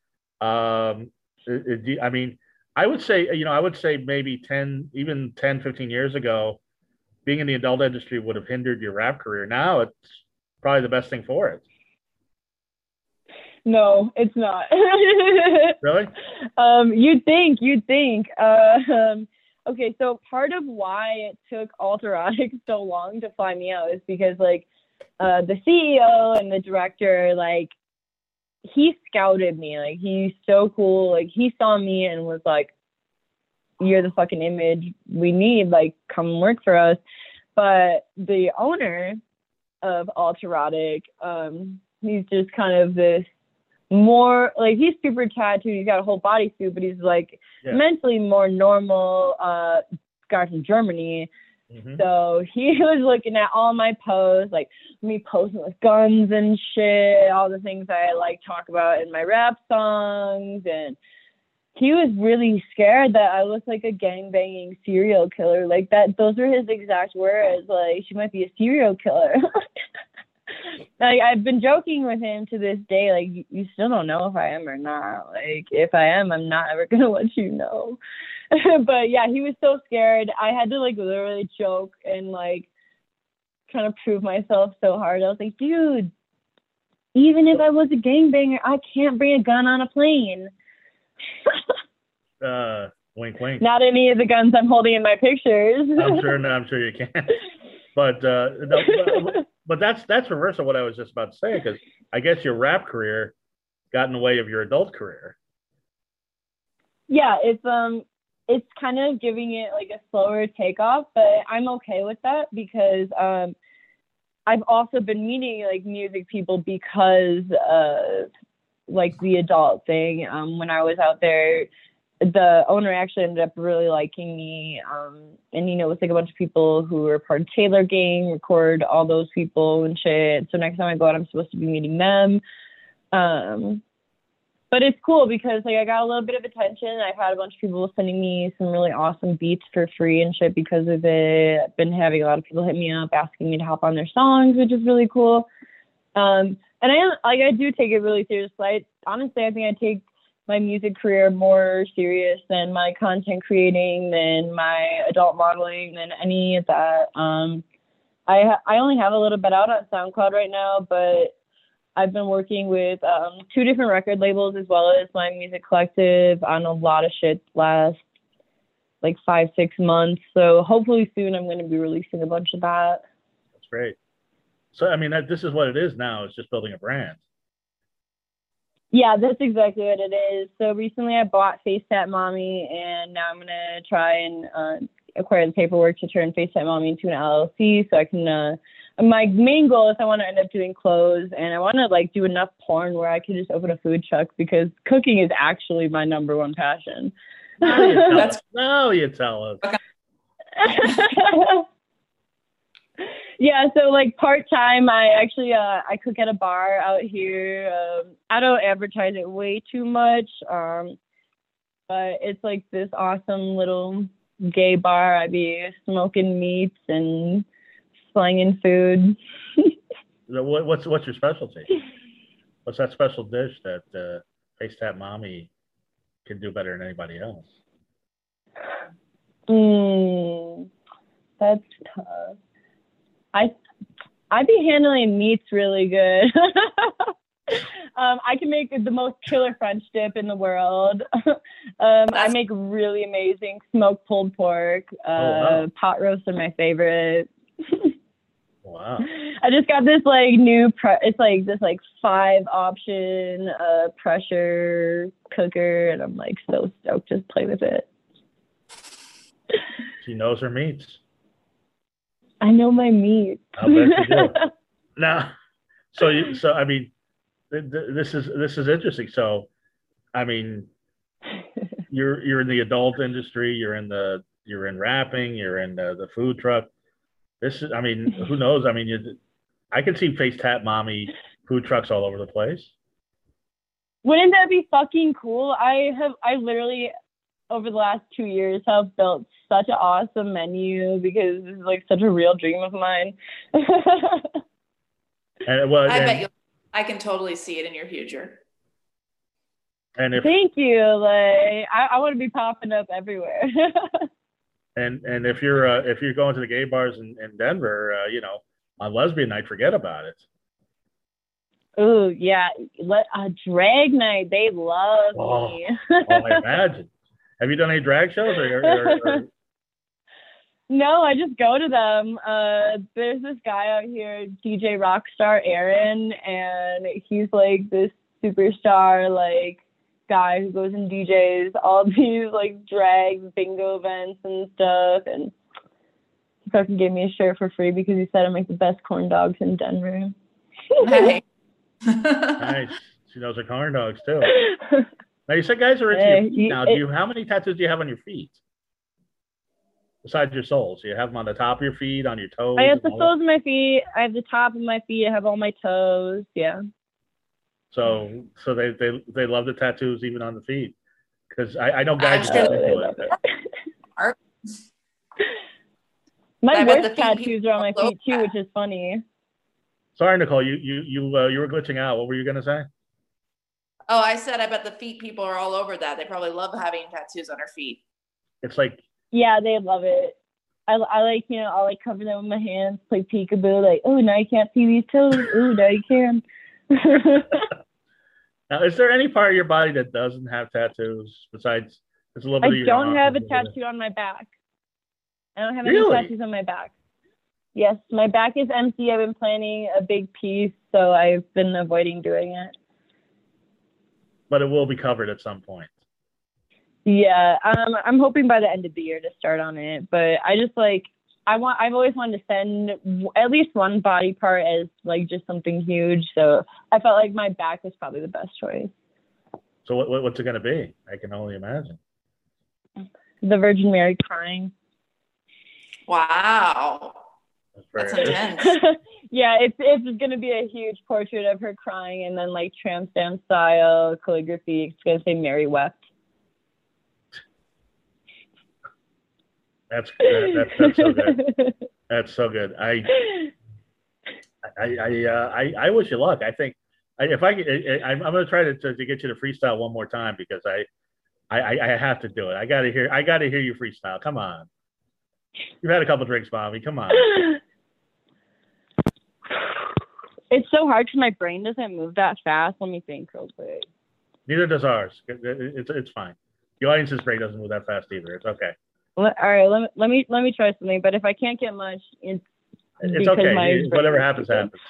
Um. It, it, I mean, I would say, you know, I would say maybe ten, even ten, fifteen years ago, being in the adult industry would have hindered your rap career. Now it's probably the best thing for it. No, it's not. Really? Um, you'd think, you'd think. Uh, um, okay, so part of why it took Alterotic so long to fly me out is because like uh, the C E O and the director, like he scouted me. Like he's so cool. Like he saw me and was like, "You're the fucking image we need. Like come work for us." But the owner of Alterotic, um, he's just kind of this more like he's super tattooed. He's got a whole bodysuit, but he's like yeah. mentally more normal. Uh, guy from Germany. Mm-hmm. So he was looking at all my posts, like me posing with guns and shit, all the things I like talk about in my rap songs, and he was really scared that I looked like a gangbanging serial killer. Like that, those were his exact words. Like she might be a serial killer. Like I've been joking with him to this day. Like you still don't know if I am or not. Like if I am, I'm not ever gonna let you know. But yeah, he was so scared. I had to like literally joke and like kind of prove myself so hard. I was like, dude, even if I was a gangbanger, I can't bring a gun on a plane. uh, wink, wink. Not any of the guns I'm holding in my pictures. I'm sure. No, I'm sure you can. But uh, no, but, but that's that's reverse of what I was just about to say, because I guess your rap career got in the way of your adult career. Yeah, it's um, it's kind of giving it like a slower takeoff, but I'm okay with that because um, I've also been meeting like music people because uh, like the adult thing. Um, when I was out there, the owner actually ended up really liking me. Um, and, you know, it was like a bunch of people who were part of Taylor Gang, record all those people and shit. So next time I go out, I'm supposed to be meeting them. Um, but it's cool because like I got a little bit of attention. I've had a bunch of people sending me some really awesome beats for free and shit because of it. I've been having a lot of people hit me up asking me to hop on their songs, which is really cool. Um, and I am like I do take it really seriously. I, honestly, I think I take my music career more serious than my content creating, than my adult modeling, than any of that. Um, I ha- I only have a little bit out on SoundCloud right now, but I've been working with um, two different record labels as well as my music collective on a lot of shit last like five, six months. So hopefully soon I'm going to be releasing a bunch of that. That's great. So, I mean, that, this is what it is now. It's just building a brand. Yeah, that's exactly what it is. So recently I bought FaceTap Mommy, and now I'm going to try and uh, acquire the paperwork to turn FaceTap Mommy into an L L C so I can, uh, my main goal is I want to end up doing clothes, and I want to like do enough porn where I can just open a food truck because cooking is actually my number one passion. Now you tell us. Now you tell us. Yeah, so like part time, I actually uh, I cook at a bar out here. Um, I don't advertise it way too much, um, but it's like this awesome little gay bar. I be smoking meats and slanging food. what, what's what's your specialty? What's that special dish that uh, FaceTap Mommy can do better than anybody else? Mm, that's tough. I I be handling meats really good. um, I can make the most killer French dip in the world. um, I make really amazing smoked pulled pork. Uh, oh, wow. Pot roasts are my favorite. Wow. I just got this like new pre- it's like this like five option uh pressure cooker, and I'm like so stoked to play with it. She knows her meats. I know my meat. I bet you do. Now, so you, so I mean, th- th- this is this is interesting. So, I mean, you're you're in the adult industry. You're in the you're in rapping. You're in the, the food truck. This is, I mean, who knows? I mean, you, I can see FaceTap Mommy food trucks all over the place. Wouldn't that be fucking cool? I have I literally over the last two years have built such an awesome menu because this is like such a real dream of mine. and well, I and, bet you I can totally see it in your future. And if, Thank you. Like I, I want to be popping up everywhere. and and if you're uh, if you're going to the gay bars in, in Denver, uh, you know, on lesbian night, forget about it. Oh yeah, let a drag night. They love Oh, me. oh, I imagine. Have you done any drag shows or, or, or... No, I just go to them. Uh, there's this guy out here, D J Rockstar Aaron, and he's like this superstar like guy who goes and D Js all these like drag bingo events and stuff. And he fucking gave me a shirt for free because he said I make the best corn dogs in Denver. Nice. Nice. She knows her corn dogs too. Now you said guys are into Hey, your feet now. it, Do you how many tattoos do you have on your feet? Besides your soles, you have them on the top of your feet, on your toes. I have the all soles of my feet. I have the top of my feet. I have all my toes. Yeah. So, so they they they love the tattoos even on the feet, because I, I know guys I'm are sure into they it. love it. Art. My I bet worst the feet tattoos are on my people feet too, which is funny. Sorry, Nicole, you you you uh, you were glitching out. What were you gonna say? Oh, I said I bet the feet people are all over that. They probably love having tattoos on their feet. It's like Yeah, they love it. I, I like, you know, I'll like cover them with my hands, play peekaboo, like, oh, now you can't see these toes. Oh, now you can. now, is there any part of your body that doesn't have tattoos besides it's a little bit I of your don't arm, have a little bit of- tattoo on my back. I don't have Really? any tattoos on my back. Yes, my back is empty. I've been planning a big piece, so I've been avoiding doing it. But it will be covered at some point. Yeah, um, I'm hoping by the end of the year to start on it. But I just like I want. I've always wanted to send w- at least one body part as like just something huge. So I felt like my back was probably the best choice. So what, what what's it gonna be? I can only imagine. The Virgin Mary crying. Wow. That's That's very intense. Yeah, it's it's gonna be a huge portrait of her crying, and then like tramp stamp style calligraphy. It's gonna say Mary wept. That's that, that, that's so good. That's so good. I I I uh, I, I wish you luck. I think I, if I, I I'm going to try to, to to get you to freestyle one more time because I I I have to do it. I got to hear I got to hear you freestyle. Come on. You've had a couple drinks, Bobby. Come on. It's so hard because my brain doesn't move that fast. Let me think real quick. Neither does ours. It, it, it's it's fine. The audience's brain doesn't move that fast either. It's okay. All right, let me let me let me try something. But if I can't get much, it's It's okay. My Whatever happens, happens.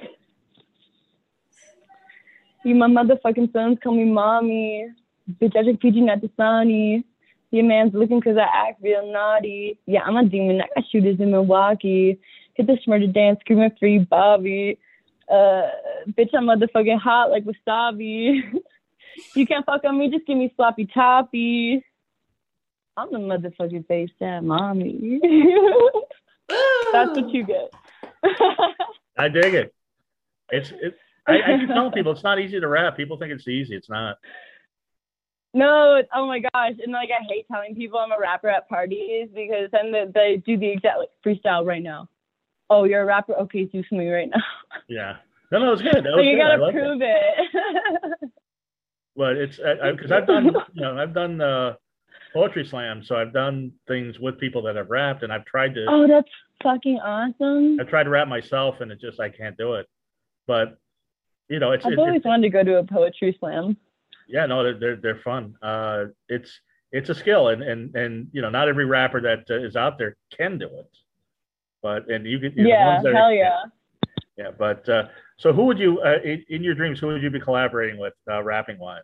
You my motherfucking sons call me mommy. Bitch, I just feed you not the sunny. Your man's looking cause I act real naughty. Yeah, I'm a demon. I got shooters in Milwaukee. Hit the murder dance, screaming free Bobby. Uh, bitch, I'm motherfucking hot like wasabi. You can't fuck on me, just give me sloppy toppy. I'm the motherfucking face that mommy. That's what you get. I dig it. It's it. I, I keep telling people it's not easy to rap. People think it's easy. It's not. No, oh my gosh. And like I hate telling people I'm a rapper at parties because then they, they do the exact like freestyle right now. Oh, you're a rapper? Okay, do something right now. Yeah. No, no, it's good. That was so you good. gotta prove that. it. But it's because I've done, you know, I've done uh, poetry slam, so I've done things with people that have rapped, and I've tried to. Oh, that's fucking awesome. I tried to rap myself, and it just I can't do it. But you know, it's. I've it, always it's, wanted to go to a poetry slam. Yeah, no, they're they're, they're fun. Uh, it's it's a skill, and and and you know, not every rapper that uh, is out there can do it. But and you can. You Yeah, know, hell are, yeah. Yeah, but uh, so who would you uh, in, in your dreams? Who would you be collaborating with, uh, rapping wise?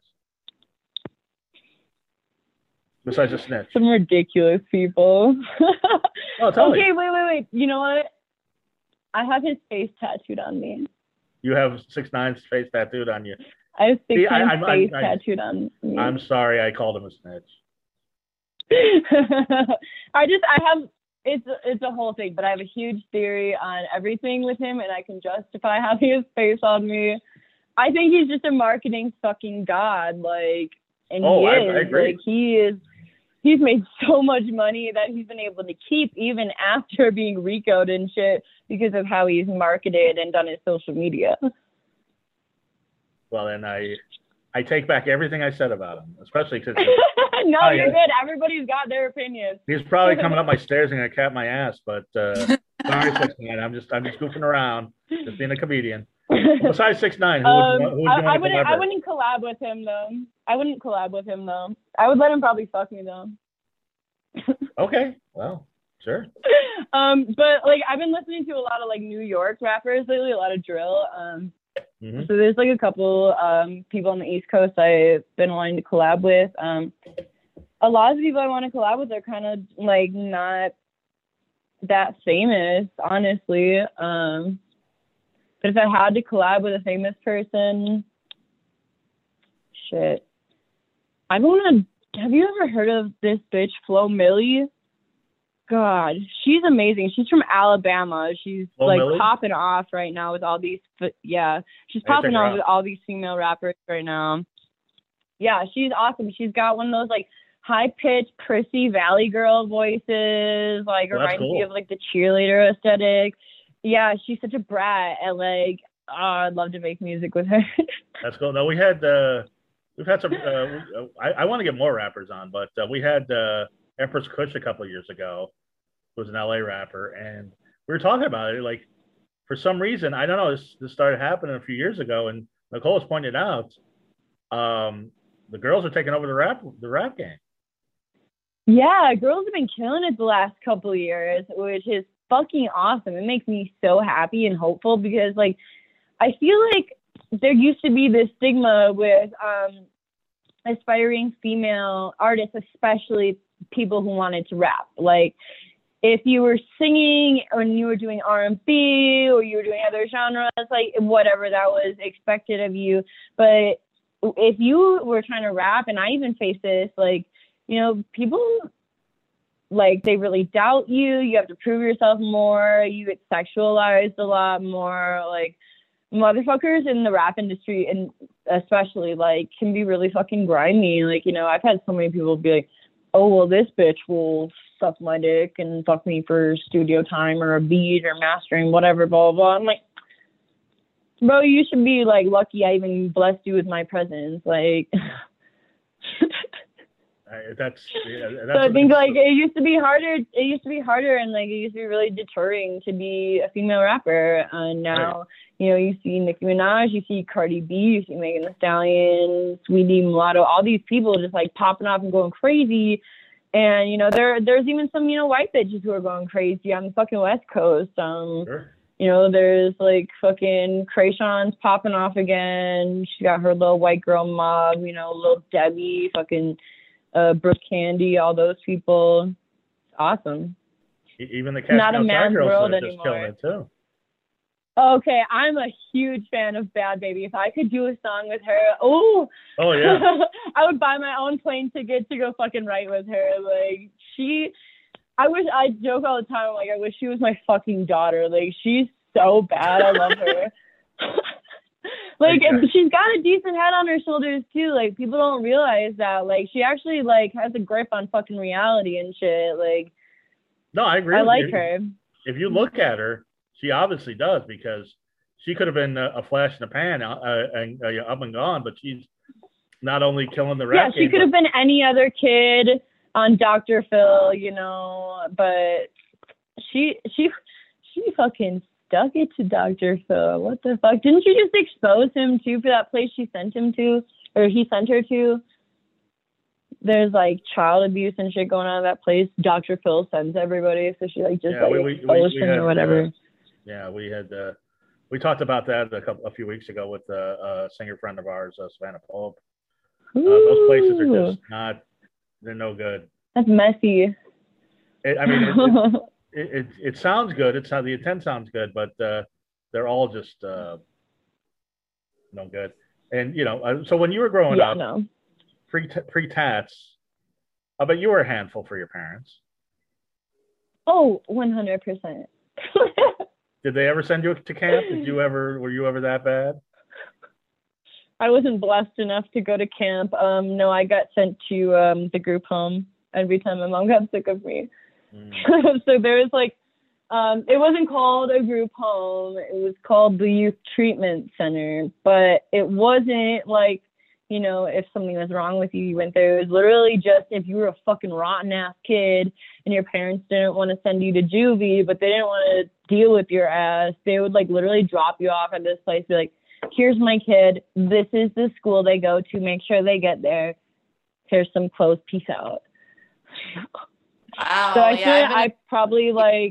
Besides a snitch. Some ridiculous people. Oh, tell okay, me. wait, wait, wait. You know what? I have his face tattooed on me. You have six nine's face tattooed on you. I have six See, I- nine's I'm- I'm- face I'm- tattooed on me. I'm sorry, I called him a snitch. I just I have it's it's a whole thing, but I have a huge theory on everything with him, and I can justify having his face on me. I think he's just a marketing fucking god, like, and Oh, he I- is I agree. like he is. He's made so much money that he's been able to keep even after being RICO'd and shit because of how he's marketed and done his social media. Well, then I I take back everything I said about him, especially because No, Oh, you're yeah. good. Everybody's got their opinion. he's probably coming up my stairs and gonna cap my ass. But uh, sorry, six nine. I'm just I'm just goofing around, just being a comedian. Besides six nine, who um, would, who would I, you want I to wouldn't. I collaborate? wouldn't collab with him though. I wouldn't collab with him though. I would let him probably fuck me though. Okay, well, sure. um, but like I've been listening to a lot of like New York rappers lately, a lot of drill. Um, mm-hmm. So there's like a couple um people on the East Coast I've been wanting to collab with. Um, a lot of the people I want to collab with are kind of like not that famous, honestly. Um, but if I had to collab with a famous person, shit, I want to. Have you ever heard of this bitch Flo Milli? God, she's amazing. She's from Alabama. She's Flo like Milli? Popping off right now with all these. Yeah, she's popping off with all these female rappers right now. Yeah, she's awesome. She's got one of those like high pitched, prissy Valley girl voices. Like well, reminds cool. me of like the cheerleader aesthetic. Yeah, she's such a brat, and like, oh, I'd love to make music with her. That's cool. No, we had. Uh... We've had some. Uh, I, I want to get more rappers on, but uh, we had uh, Empress Kush a couple of years ago, who was an L A rapper, and we were talking about it. Like, for some reason, I don't know. This, this started happening a few years ago, and Nicole has pointed out, um, the girls are taking over the rap the rap game. Yeah, girls have been killing it the last couple of years, which is fucking awesome. It makes me so happy and hopeful because, like, I feel like there used to be this stigma with um, aspiring female artists, especially people who wanted to rap. Like, if you were singing or you were doing R and B or you were doing other genres, like whatever, that was expected of you. But if you were trying to rap, and I even face this, like, you know, people, like, they really doubt you. You have to prove yourself more. You get sexualized a lot more. Like, motherfuckers in the rap industry, and especially, like, can be really fucking grimy. Like, you know, I've had so many people be like, oh, well, this bitch will suck my dick and fuck me for studio time or a beat or mastering, whatever, blah, blah, blah. I'm like, bro, you should be, like, lucky I even blessed you with my presence. Like, Uh, that's, yeah, that's so I think like it used to be harder. It used to be harder, and like it used to be really deterring to be a female rapper. And now, right. you know, you see Nicki Minaj, you see Cardi B, you see Megan Thee Stallion, Sweetie, Mulatto, all these people just like popping off and going crazy. And you know, there there's even some you know white bitches who are going crazy on the fucking West Coast. Um, sure. You know, there's like fucking Krayshawn's popping off again. She got her little white girl mob. You know, Lil Debbie, fucking. Uh, Brooke Candy, all those people, awesome. Even the Not a man's world are just killing it too. Okay, I'm a huge fan of Bad Baby. If I could do a song with her, oh, oh yeah, I would buy my own plane ticket to go fucking write with her. Like she, I wish I joke all the time. Like I wish she was my fucking daughter. Like she's so bad. I love her. Like okay. She's got a decent head on her shoulders too. Like people don't realize that. Like she actually like has a grip on fucking reality and shit. Like no, I agree. I with like you. her. If you look at her, she obviously does because she could have been a, a flash in the pan uh, and uh, up and gone. But she's not only killing the rap. Yeah, she game, could but... have been any other kid on Doctor Phil, you know. But she she she fucking. Stuck it to Doctor Phil. What the fuck? Didn't you just expose him too for that place she sent him to, or he sent her to? There's like child abuse and shit going on at that place. Doctor Phil sends everybody, so she like just yeah, like we, we, exposed we, we him had, or whatever. Uh, yeah, we had uh, we talked about that a couple a few weeks ago with uh, a singer friend of ours, uh, Savannah Pope. Uh, those places are just not. They're no good. That's messy. It, I mean. It, it, It, it it sounds good. It's how the intent sounds good, but uh, they're all just uh, no good. And you know, uh, so when you were growing yeah, up, no. pre pre tats, I bet you were a handful for your parents. Oh, one hundred percent. Did they ever send you to camp? Did you ever? Were you ever that bad? I wasn't blessed enough to go to camp. Um, no, I got sent to um, the group home every time my mom got sick of me. Mm. So there was like, um, it wasn't called a group home. It was called the Youth Treatment Center, but it wasn't like, you know, if something was wrong with you, you went there. It was literally just if you were a fucking rotten ass kid and your parents didn't want to send you to juvie, but they didn't want to deal with your ass. They would like literally drop you off at this place, be like, here's my kid. This is the school they go to. Make sure they get there. Here's some clothes. Peace out. Wow. So I yeah, spent, been... I probably like,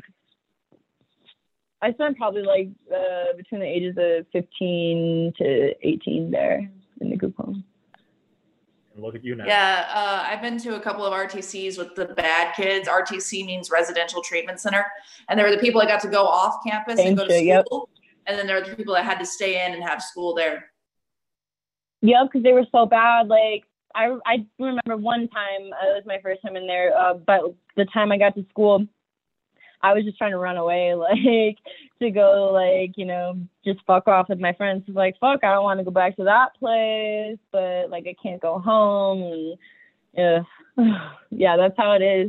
I spent probably like uh, between the ages of fifteen to eighteen there in the group home. Look at you now. Yeah, uh, I've been to a couple of R T Cs with the bad kids. R T C means Residential Treatment Center. And there were the people that got to go off campus Same and go to shit, school. Yep. And then there were the people that had to stay in and have school there. Yep, because they were so bad. Like, I, I remember one time, uh, it was my first time in there, uh, but the time I got to school, I was just trying to run away, like, to go, like, you know, just fuck off with my friends. It's like, fuck, I don't want to go back to that place, but, like, I can't go home. And, yeah, yeah, that's how it is.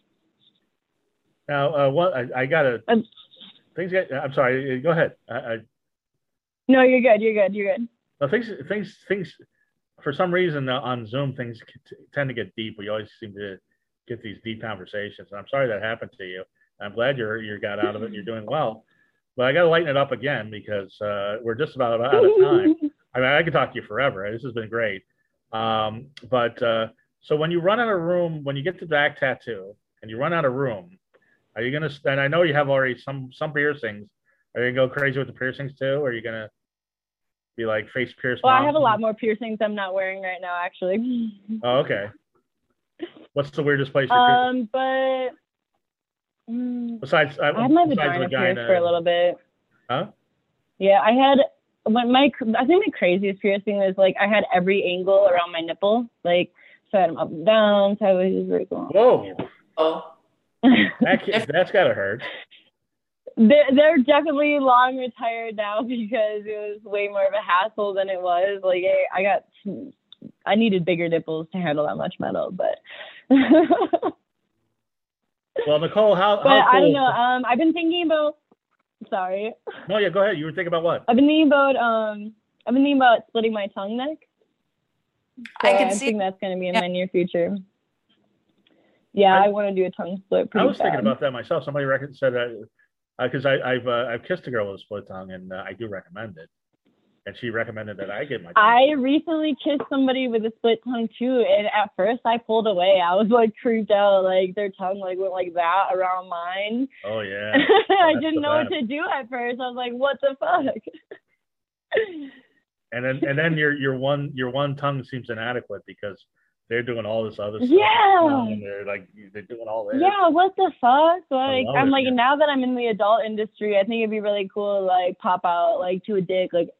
Now, uh, what I, I gotta, um, things get, I'm sorry, go ahead. I, I, no, you're good, you're good, you're good. Well, things, things, things, for some reason uh, on Zoom, things tend to get deep. We always seem to get these deep conversations. And I'm sorry that happened to you. I'm glad you're you got out of it and you're doing well. But I got to lighten it up again because uh, we're just about out of time. I mean, I could talk to you forever. This has been great. Um, but uh, so when you run out of room, when you get the back tattoo and you run out of room, are you going to, and I know you have already some some piercings. Are you going to go crazy with the piercings too? Or are you going to be like face pierce? Well, I have a lot more piercings I'm not wearing right now, actually. Oh, okay. What's the weirdest place you're Um, but... Besides, uh, I had my besides vagina, vagina pierced for a little bit. Huh? Yeah, I had when my I think my craziest piercing was like I had every angle around my nipple, like so I had them up and down. So I was just very cool. Whoa! Oh, that, that's gotta hurt. They're, they're definitely long retired now because it was way more of a hassle than it was. Like I, I got, I needed bigger nipples to handle that much metal, but. Well, Nicole, how? But how cool? I don't know. Um, I've been thinking about. Sorry. No, yeah, go ahead. You were thinking about what? I've been thinking about. Um, I've been thinking about splitting my tongue neck. So I can I see. think that's going to be in yeah. my near future. Yeah, I, I want to do a tongue split. I was bad. thinking about that myself. Somebody reckon, said because uh, I, I've uh, I've kissed a girl with a split tongue, and uh, I do recommend it. And she recommended that I get my tongue. I recently kissed somebody with a split tongue too, and at first I pulled away. I was like creeped out, like their tongue like went like that around mine. Oh yeah. I didn't know best. what to do at first. I was like, what the fuck? And then and then your your one your one tongue seems inadequate because they're doing all this other stuff. Yeah. And they're like they're doing all this. Yeah, what the fuck? Like I'm it, like yeah. now that I'm in the adult industry, I think it'd be really cool to like pop out like to a dick like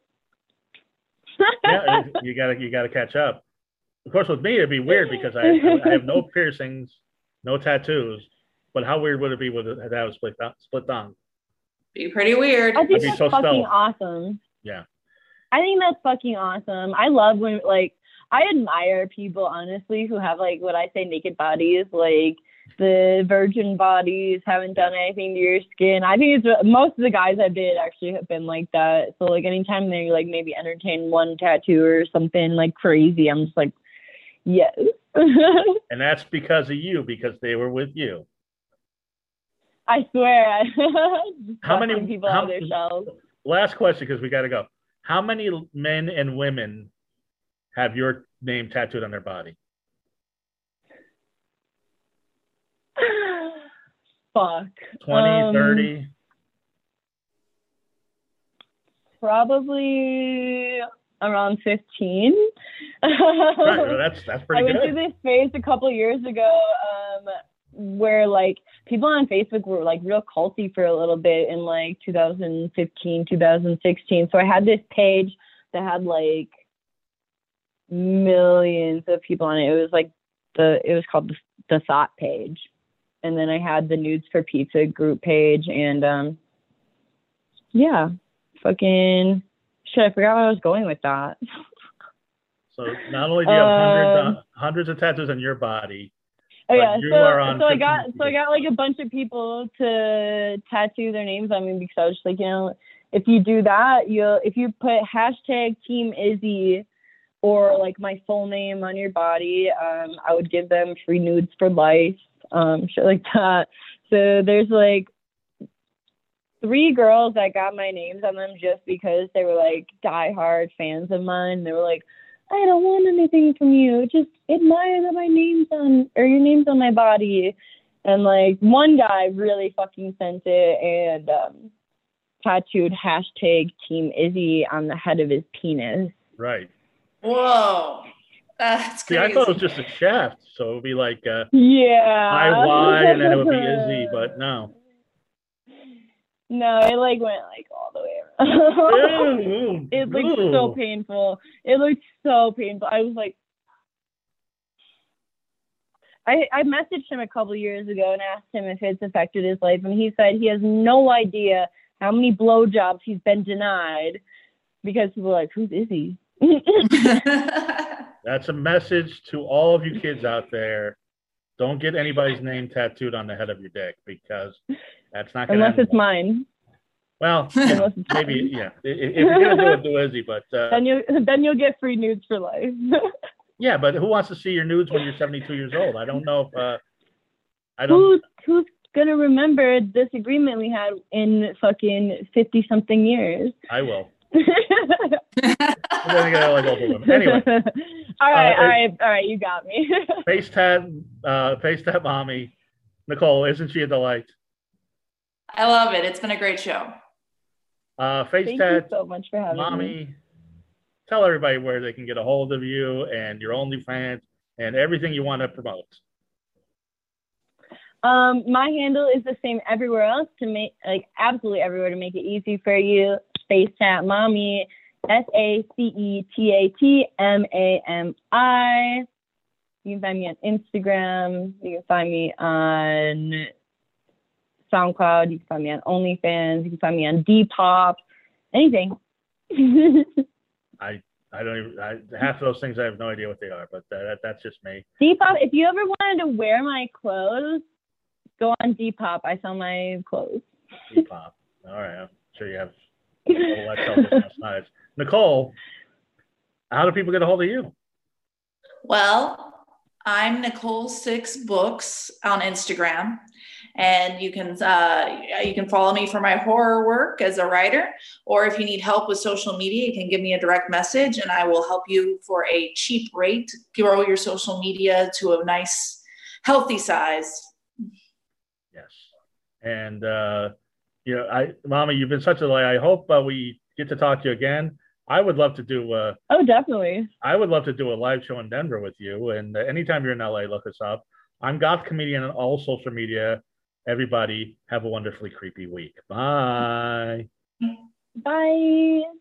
yeah, you gotta you gotta catch up. Of course, with me it'd be weird because I I have no piercings, no tattoos. But how weird would it be with it to have a split split tongue? Be pretty weird. I think I'd be that's so fucking stealth. awesome. Yeah. I think that's fucking awesome. I love when like I admire people honestly who have like what I say naked bodies, like the virgin bodies, haven't done anything to your skin. I think it's most of the guys I've dated actually have been like that. So like anytime they like maybe entertain one tattoo or something like crazy, I'm just like, yes. And that's because of you, because they were with you. I swear. How many people how, out their shells? Last question because we got to go. How many men and women have your name tattooed on their body? Fuck. twenty, um, thirty? Probably around fifteen. Right, well, that's that's pretty I good. went through this phase a couple years ago um, where like people on Facebook were like real culty for a little bit in like two thousand fifteen, two thousand sixteen. So I had this page that had like millions of people on it. It was like the it was called the, the Thought page. And then I had the Nudes for Pizza group page, and um, yeah, fucking shit. I forgot where I was going with that. So not only do you have hundreds, Um, uh, hundreds of tattoos on your body, Oh but yeah, you so are on so I got fifteen so I got like a bunch of people to tattoo their names on me because I was just like, you know, if you do that, you'll if you put hashtag Team Izzy or like my full name on your body, um, I would give them free nudes for life, um, shit like that. So there's like three girls that got my names on them just because they were like diehard fans of mine. They were like, I don't want anything from you. Just admire that my name's on, or your name's on my body. And like one guy really fucking sent it and um, tattooed hashtag Team Izzy on the head of his penis. Right. Whoa. That's See, crazy. I thought it was just a shaft, so it would be like uh, yeah, I Y, and then it would be Izzy, but no. No, it like went like all the way around. Ew, It looked ew. so painful. It looked so painful. I was like, I, I messaged him a couple years ago and asked him if it's affected his life, and he said he has no idea how many blowjobs he's been denied because people are like, who's Izzy? That's a message to all of you kids out there. Don't get anybody's name tattooed on the head of your dick because that's not going to Unless it's mine. Well, you know, maybe, yeah. If, if you're going to do it, do Izzy, but... Uh, then, you, then you'll get free nudes for life. Yeah, but who wants to see your nudes when you're seventy-two years old? I don't know if... Uh, I don't. Who's, who's going to remember this agreement we had in fucking fifty-something years? I will. Then I gotta like older women. Anyway. all right, uh, all right, all right. You got me. Face tat, uh, face tat, mommy. Nicole, isn't she a delight? I love it. It's been a great show. Uh, face Thank tat, you so much for having mommy. me. Tell everybody where they can get a hold of you and your OnlyFans and everything you want to promote. Um, my handle is the same everywhere else to make like absolutely everywhere to make it easy for you. Face tat, mommy. S A C E T A T M A M I. You can find me on Instagram. You can find me on SoundCloud. You can find me on OnlyFans. You can find me on Depop. Anything. I I don't even I, half of those things I have no idea what they are, but that, that that's just me. Depop. If you ever wanted to wear my clothes, go on Depop. I sell my clothes. Depop. All right. I'm sure you have. Oh, that's nice. Nicole, how do people get a hold of you? Well, I'm Nicole Six Books on Instagram, and you can uh, you can follow me for my horror work as a writer, or if you need help with social media, you can give me a direct message, and I will help you for a cheap rate grow your social media to a nice, healthy size. Yes, and uh, you know, I, Mama, you've been such a delight. I hope uh, we get to talk to you again. I would love to do. Uh, oh, definitely. I would love to do a live show in Denver with you. And uh, anytime you're in L A, look us up. I'm Goth Comedian on all social media. Everybody have a wonderfully creepy week. Bye. Bye.